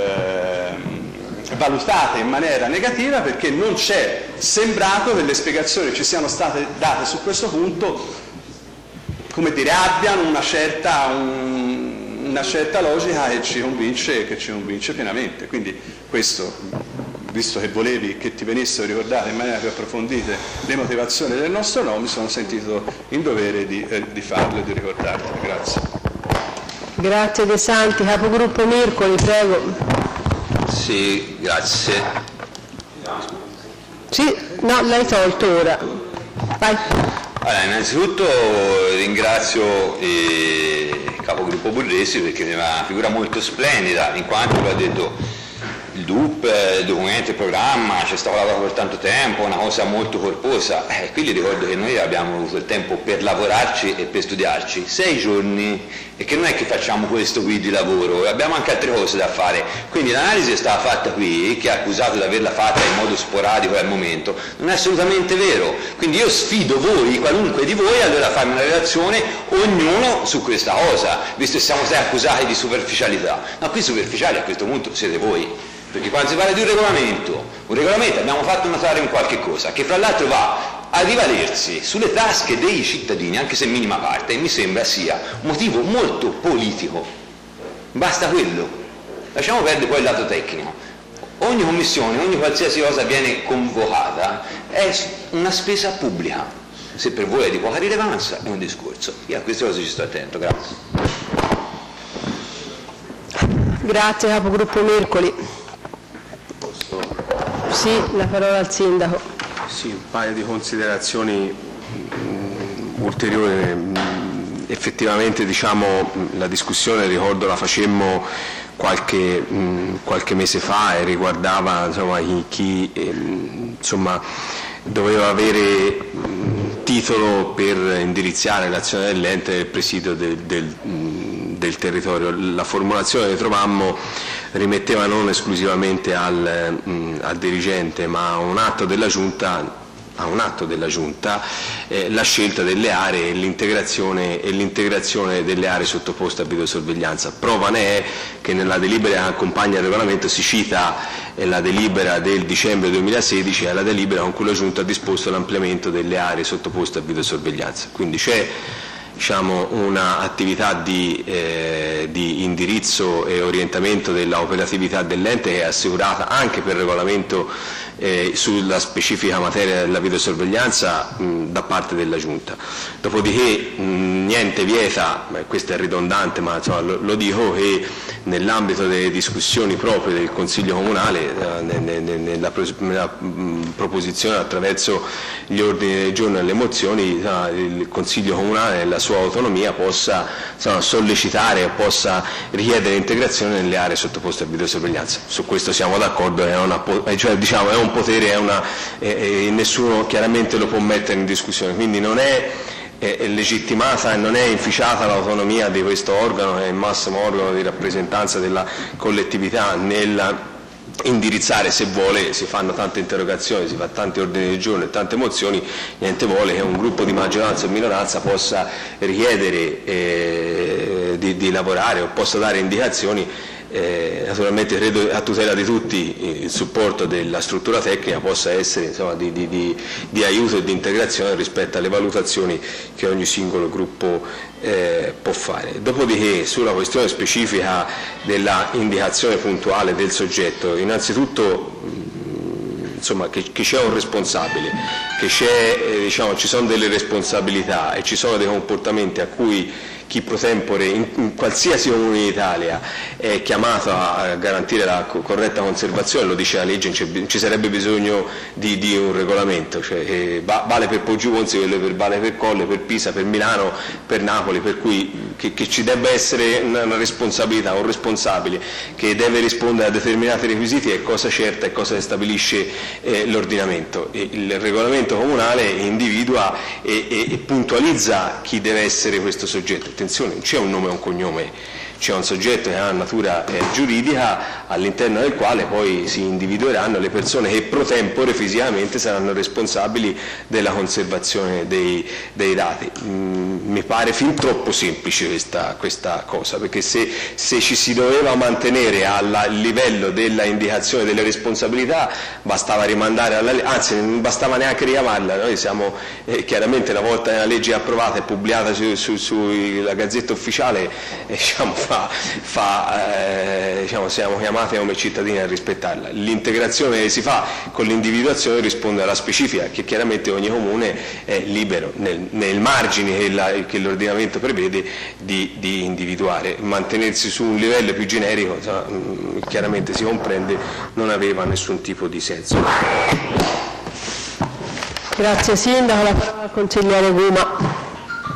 eh, valutate in maniera negativa, perché non c'è sembrato che le spiegazioni che ci siano state date su questo punto, come dire, abbiano una certa, un, una certa logica che ci convince, che ci convince pienamente. Quindi questo, visto che volevi che ti venissero ricordate in maniera più approfondita le motivazioni del nostro no, mi sono sentito in dovere di, eh, di farlo e di ricordarlo. Grazie. Grazie De Santi. Capogruppo Mircoli, prego. Sì, grazie. Sì, no, l'hai tolto ora. Vai. Allora, innanzitutto ringrazio eh, il capogruppo Borresi, perché è una figura molto splendida, in quanto, come ha detto il D U P, il documento, il programma, c'è stato lavorato per tanto tempo, una cosa molto corposa, e eh, qui gli ricordo che noi abbiamo avuto il tempo per lavorarci e per studiarci, sei giorni, e che non è che facciamo questo qui di lavoro, abbiamo anche altre cose da fare, quindi l'analisi è stata fatta qui, che è accusato di averla fatta in modo sporadico al momento, non è assolutamente vero, quindi io sfido voi, qualunque di voi, allora a farmi una relazione, ognuno su questa cosa, visto che siamo stati accusati di superficialità, ma qui superficiali a questo punto siete voi, perché quando si parla di un regolamento, un regolamento abbiamo fatto notare un qualche cosa, che fra l'altro va a rivalersi sulle tasche dei cittadini, anche se in minima parte, e mi sembra sia un motivo molto politico, basta quello, lasciamo perdere poi il lato tecnico. Ogni commissione, ogni qualsiasi cosa viene convocata è una spesa pubblica, se per voi è di poca rilevanza è un discorso, io a queste cose ci sto attento, grazie. Grazie capogruppo Mircoli. Sì, la parola al sindaco. Sì, un paio di considerazioni mh, ulteriori. Mh, effettivamente diciamo, la discussione, ricordo, la facemmo qualche, mh, qualche mese fa e riguardava insomma, chi, chi ehm, insomma, doveva avere mh, titolo per indirizzare l'azione dell'ente nel presidio del, del, mh, del territorio. La formulazione che trovammo rimetteva non esclusivamente al, mh, al dirigente, ma a un atto della Giunta, a un atto della Giunta eh, la scelta delle aree e l'integrazione, e l'integrazione delle aree sottoposte a videosorveglianza. Prova ne è che nella delibera che accompagna il regolamento si cita eh, la delibera del dicembre duemilasedici e la delibera con cui la Giunta ha disposto l'ampliamento delle aree sottoposte a videosorveglianza. Quindi c'è diciamo, un'attività di, eh, di indirizzo e orientamento della operatività dell'ente che è assicurata anche per regolamento eh, sulla specifica materia della videosorveglianza mh, da parte della Giunta. Dopodiché mh, niente vieta, beh, questo è ridondante ma insomma, lo, lo dico, che nell'ambito delle discussioni proprie del Consiglio Comunale, eh, nella, nella, nella mh, proposizione attraverso gli ordini del giorno e le mozioni, eh, il Consiglio Comunale nella sua autonomia possa insomma, sollecitare o possa richiedere integrazione nelle aree sottoposte a videosorveglianza. Su questo siamo d'accordo, è, una, cioè, diciamo, è un potere, è una, e, e nessuno chiaramente lo può mettere in discussione, quindi non è, è, è legittimata e non è inficiata l'autonomia di questo organo, che è il massimo organo di rappresentanza della collettività nel indirizzare, se vuole, si fanno tante interrogazioni, si fa tanti ordini del giorno e tante mozioni, niente vuole che un gruppo di maggioranza o minoranza possa richiedere eh, di, di lavorare o possa dare indicazioni. Eh, naturalmente credo a tutela di tutti il supporto della struttura tecnica possa essere insomma, di, di, di, di aiuto e di integrazione rispetto alle valutazioni che ogni singolo gruppo eh, può fare. Dopodiché sulla questione specifica della indicazione puntuale del soggetto, innanzitutto insomma, che, che c'è un responsabile, che c'è, eh, diciamo, ci sono delle responsabilità e ci sono dei comportamenti a cui chi pro tempore in, in qualsiasi comune d'Italia è chiamato a garantire la corretta conservazione, lo dice la legge, non ci sarebbe bisogno di, di un regolamento, cioè, eh, vale per Poggio Ponzi, vale per Colle, per Pisa, per Milano, per Napoli, per cui che, che ci debba essere una, una responsabilità, un responsabile che deve rispondere a determinati requisiti è cosa certa e cosa stabilisce eh, l'ordinamento. E il regolamento comunale individua e, e, e puntualizza chi deve essere questo soggetto. Attenzione, non c'è un nome e un cognome, c'è un soggetto che ha natura eh, giuridica all'interno del quale poi si individueranno le persone che pro tempore fisicamente saranno responsabili della conservazione dei, dei dati. Mm, mi pare fin troppo semplice questa, questa cosa, perché se, se ci si doveva mantenere al livello della indicazione delle responsabilità bastava rimandare alla legge, anzi non bastava neanche richiamarla, noi siamo eh, chiaramente una volta che la legge è approvata e pubblicata sulla su, su, Gazzetta Ufficiale, eh, diciamo, Fa, fa, eh, diciamo, siamo chiamati come cittadini a rispettarla. L'integrazione che si fa con l'individuazione risponde alla specifica che chiaramente ogni comune è libero nel, nel margine che, la, che l'ordinamento prevede di, di individuare. Mantenersi su un livello più generico insomma, mh, chiaramente si comprende non aveva nessun tipo di senso. Grazie Sindaco, la parola al consigliere Guma.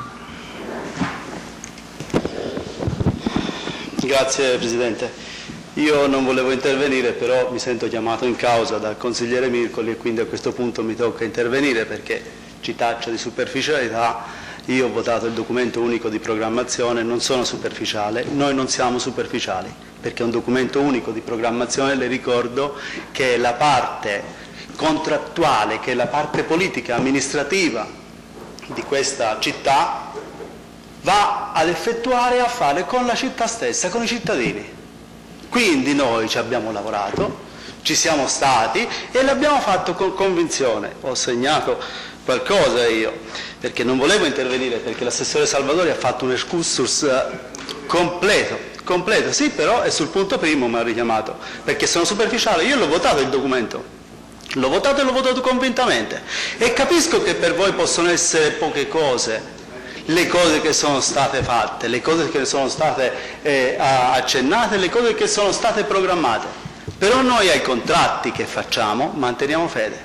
Grazie Presidente. Io non volevo intervenire, però mi sento chiamato in causa dal consigliere Mircoli e quindi a questo punto mi tocca intervenire perché ci taccia di superficialità. Io ho votato il documento unico di programmazione, non sono superficiale, noi non siamo superficiali, perché è un documento unico di programmazione, le ricordo, che è la parte contrattuale, che è la parte politica, amministrativa di questa città, va ad effettuare e a fare con la città stessa, con i cittadini. Quindi noi ci abbiamo lavorato, ci siamo stati e l'abbiamo fatto con convinzione. Ho segnato qualcosa io, perché non volevo intervenire, perché l'assessore Salvadori ha fatto un excursus completo, completo, sì, però è sul punto primo mi ha richiamato, perché sono superficiale, io l'ho votato il documento, l'ho votato e l'ho votato convintamente, e capisco che per voi possono essere poche cose, le cose che sono state fatte, le cose che sono state eh, accennate, le cose che sono state programmate, però noi ai contratti che facciamo manteniamo fede.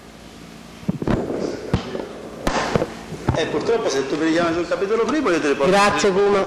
E purtroppo se tu mi richiami sul capitolo primo io te le porto. Grazie Kuma.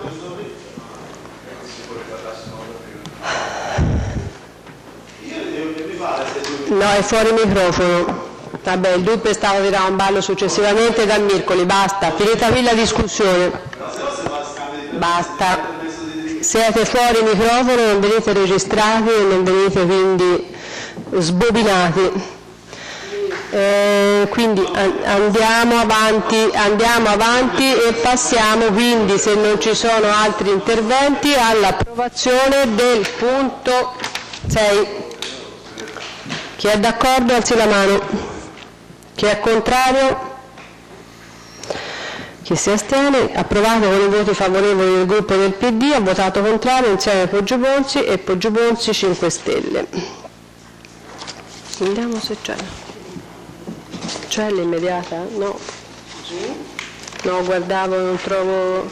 No, è fuori microfono. Vabbè, il dubbio è stato tirato in ballo successivamente dal Mircoli, basta, finita qui la discussione. Basta. Siete fuori microfono, non venite registrati e non venite quindi sbobinati. Eh, quindi andiamo avanti, andiamo avanti e passiamo quindi, se non ci sono altri interventi, all'approvazione del punto sei. Chi è d'accordo alzi la mano, chi è contrario, chi si astiene. Approvato con i voti favorevoli del gruppo del P D, ha votato contrario insieme a Poggio Bonzi e Poggio Bonzi cinque Stelle. Vediamo se c'è. C'è l'immediata? No. No, guardavo, non trovo.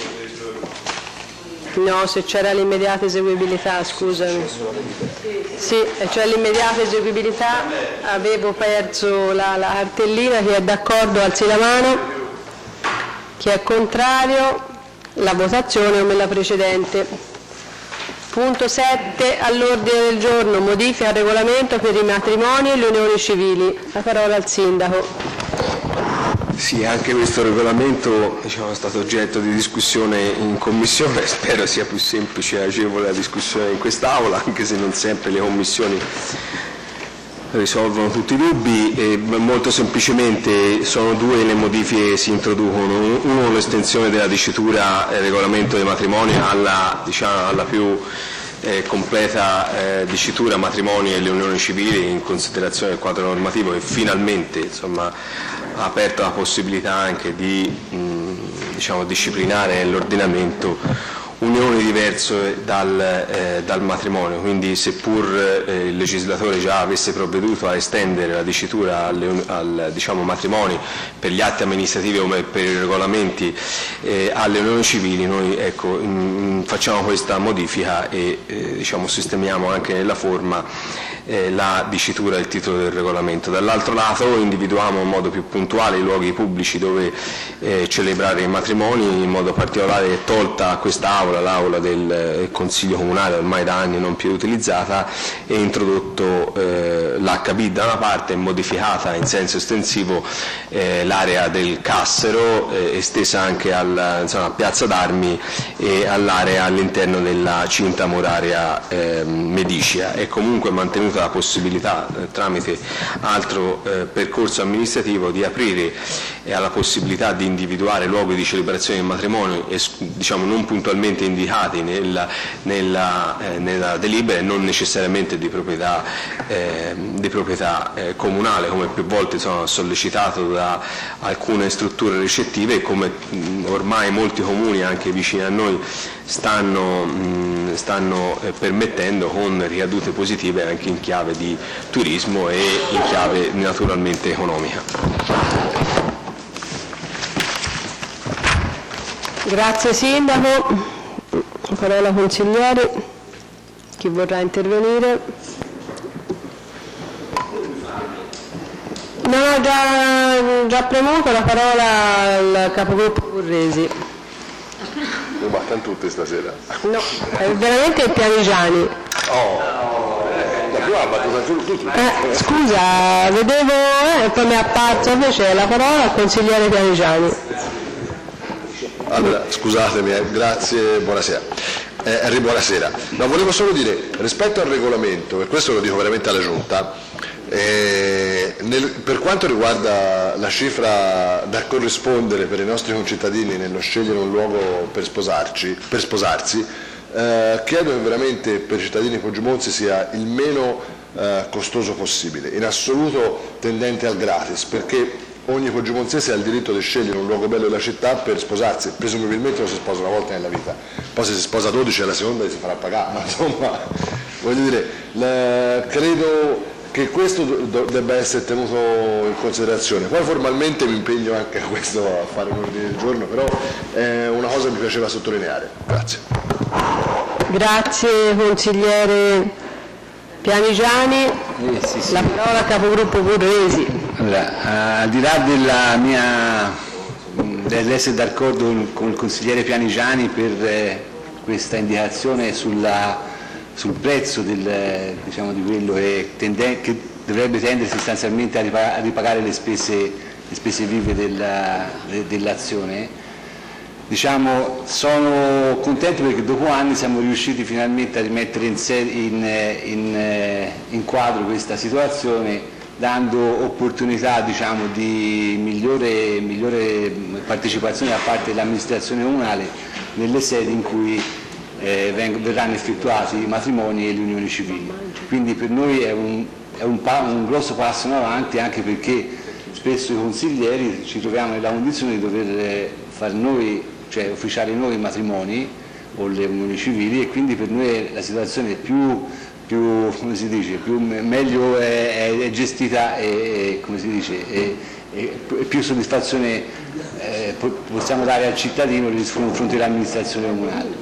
No, se c'era l'immediata eseguibilità, scusami. Sì, c'è l'immediata eseguibilità, avevo perso la, la cartellina. Chi è d'accordo alzi la mano, chi è contrario, la votazione come la precedente. Punto sette all'ordine del giorno, modifica al regolamento per i matrimoni e le unioni civili. La parola al Sindaco. Sì, anche questo regolamento, diciamo, è stato oggetto di discussione in Commissione, spero sia più semplice e agevole la discussione in quest'Aula, anche se non sempre le commissioni risolvono tutti i dubbi. E molto semplicemente sono due le modifiche che si introducono: uno, l'estensione della dicitura eh, regolamento dei matrimoni alla, diciamo, alla più eh, completa eh, dicitura matrimoni e le unioni civili, in considerazione del quadro normativo che finalmente, insomma, ha aperto la possibilità anche di mh, diciamo, disciplinare nell'ordinamento unioni diverse dal, eh, dal matrimonio. Quindi, seppur eh, il legislatore già avesse provveduto a estendere la dicitura alle, al diciamo, matrimoni per gli atti amministrativi come per i regolamenti eh, alle unioni civili, noi ecco, mh, facciamo questa modifica e eh, diciamo, sistemiamo anche nella forma eh, la dicitura del titolo del regolamento. Dall'altro lato individuiamo in modo più puntuale i luoghi pubblici dove eh, celebrare i matrimoni, in modo particolare tolta quest'Aula, l'Aula del Consiglio Comunale, ormai da anni non più utilizzata, e introdotto eh, l'H B da una parte e modificata in senso estensivo eh, l'area del Cassero, eh, estesa anche al, insomma, a Piazza d'Armi e all'area all'interno della cinta muraria eh, medicea. È comunque mantenuta la possibilità, eh, tramite altro eh, percorso amministrativo, di aprire eh, alla possibilità di individuare luoghi di celebrazione del matrimonio, es- diciamo non puntualmente indicati nella, nella, eh, nella delibera e non necessariamente di proprietà, eh, di proprietà eh, comunale, come più volte sono sollecitato da alcune strutture ricettive e come mh, ormai molti comuni anche vicini a noi stanno, mh, stanno eh, permettendo, con ricadute positive anche in chiave di turismo e in chiave naturalmente economica. Grazie Sindaco. Parola consigliere, chi vorrà intervenire? No, no, già, già premuto la parola al capogruppo Corresi. rubato tutte stasera. No, è veramente il Pianigiani. Oh, la prima ha battuta su tutti. Eh, scusa, vedevo eh, e poi mi è apparso invece la parola al consigliere Pianigiani. Allora, scusatemi, eh, grazie, buonasera. Eh, buonasera. No, volevo solo dire, rispetto al regolamento, e questo lo dico veramente alla Giunta, eh, nel, per quanto riguarda la cifra da corrispondere per i nostri concittadini nello scegliere un luogo per, sposarci, per sposarsi, eh, chiedo che veramente per i cittadini poggiomonzi sia il meno eh, costoso possibile, in assoluto tendente al gratis, perché ogni poggiomonzese ha il diritto di scegliere un luogo bello della città per sposarsi, presumibilmente lo si sposa una volta nella vita, poi se si sposa dodici alla seconda si farà pagare, ma insomma, voglio dire, la, credo che questo do, debba essere tenuto in considerazione. Poi formalmente mi impegno anche a questo, a fare un ordine del giorno, però è una cosa che mi piaceva sottolineare. Grazie. Grazie consigliere Pianigiani. Eh, sì, sì. La parola al capogruppo Burresi. Allora, al di là della mia dell'essere d'accordo con, con il consigliere Pianigiani per eh, questa indicazione sulla, sul prezzo del, diciamo, di quello che, tende, che dovrebbe tendere sostanzialmente a ripagare, a ripagare le, spese, le spese vive della, de, dell'azione, diciamo, sono contento perché dopo anni siamo riusciti finalmente a rimettere in, in, in, in quadro questa situazione, dando opportunità, diciamo, di migliore, migliore partecipazione da parte dell'amministrazione comunale nelle sedi in cui eh, verranno effettuati i matrimoni e le unioni civili. Quindi per noi è un, è un, un grosso passo in avanti, anche perché spesso i consiglieri ci troviamo nella condizione di dover far noi, cioè ufficiare noi i matrimoni o le unioni civili, e quindi per noi la situazione è più, più come si dice, più, meglio è, è gestita e, come si dice, e, e più soddisfazione eh, possiamo dare al cittadino nei confronti dell'amministrazione comunale.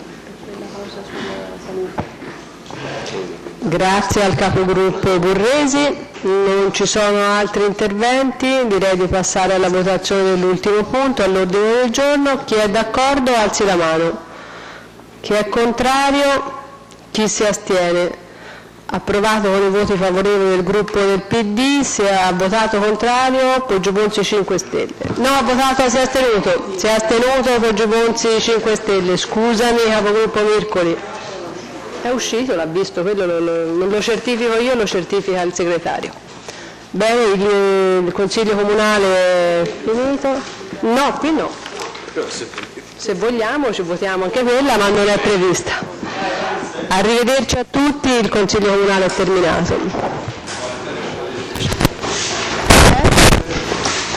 Grazie al capogruppo Burresi. Non ci sono altri interventi, direi di passare alla votazione dell'ultimo punto all'ordine del giorno. Chi è d'accordo alzi la mano. Chi è contrario? Chi si astiene? Approvato con i voti favorevoli del gruppo del P D. Si è votato contrario Poggiomonzi cinque Stelle. No, ha votato, si è astenuto. Si è astenuto Poggiomonzi cinque Stelle. Scusami, capogruppo Mircoli. È uscito, l'ha visto, quello lo, lo, non lo certifico io, lo certifica il segretario. Bene, il, il Consiglio Comunale è finito? No, qui no. Se vogliamo ci votiamo anche quella, ma non è prevista. Arrivederci a tutti, il Consiglio Comunale è terminato.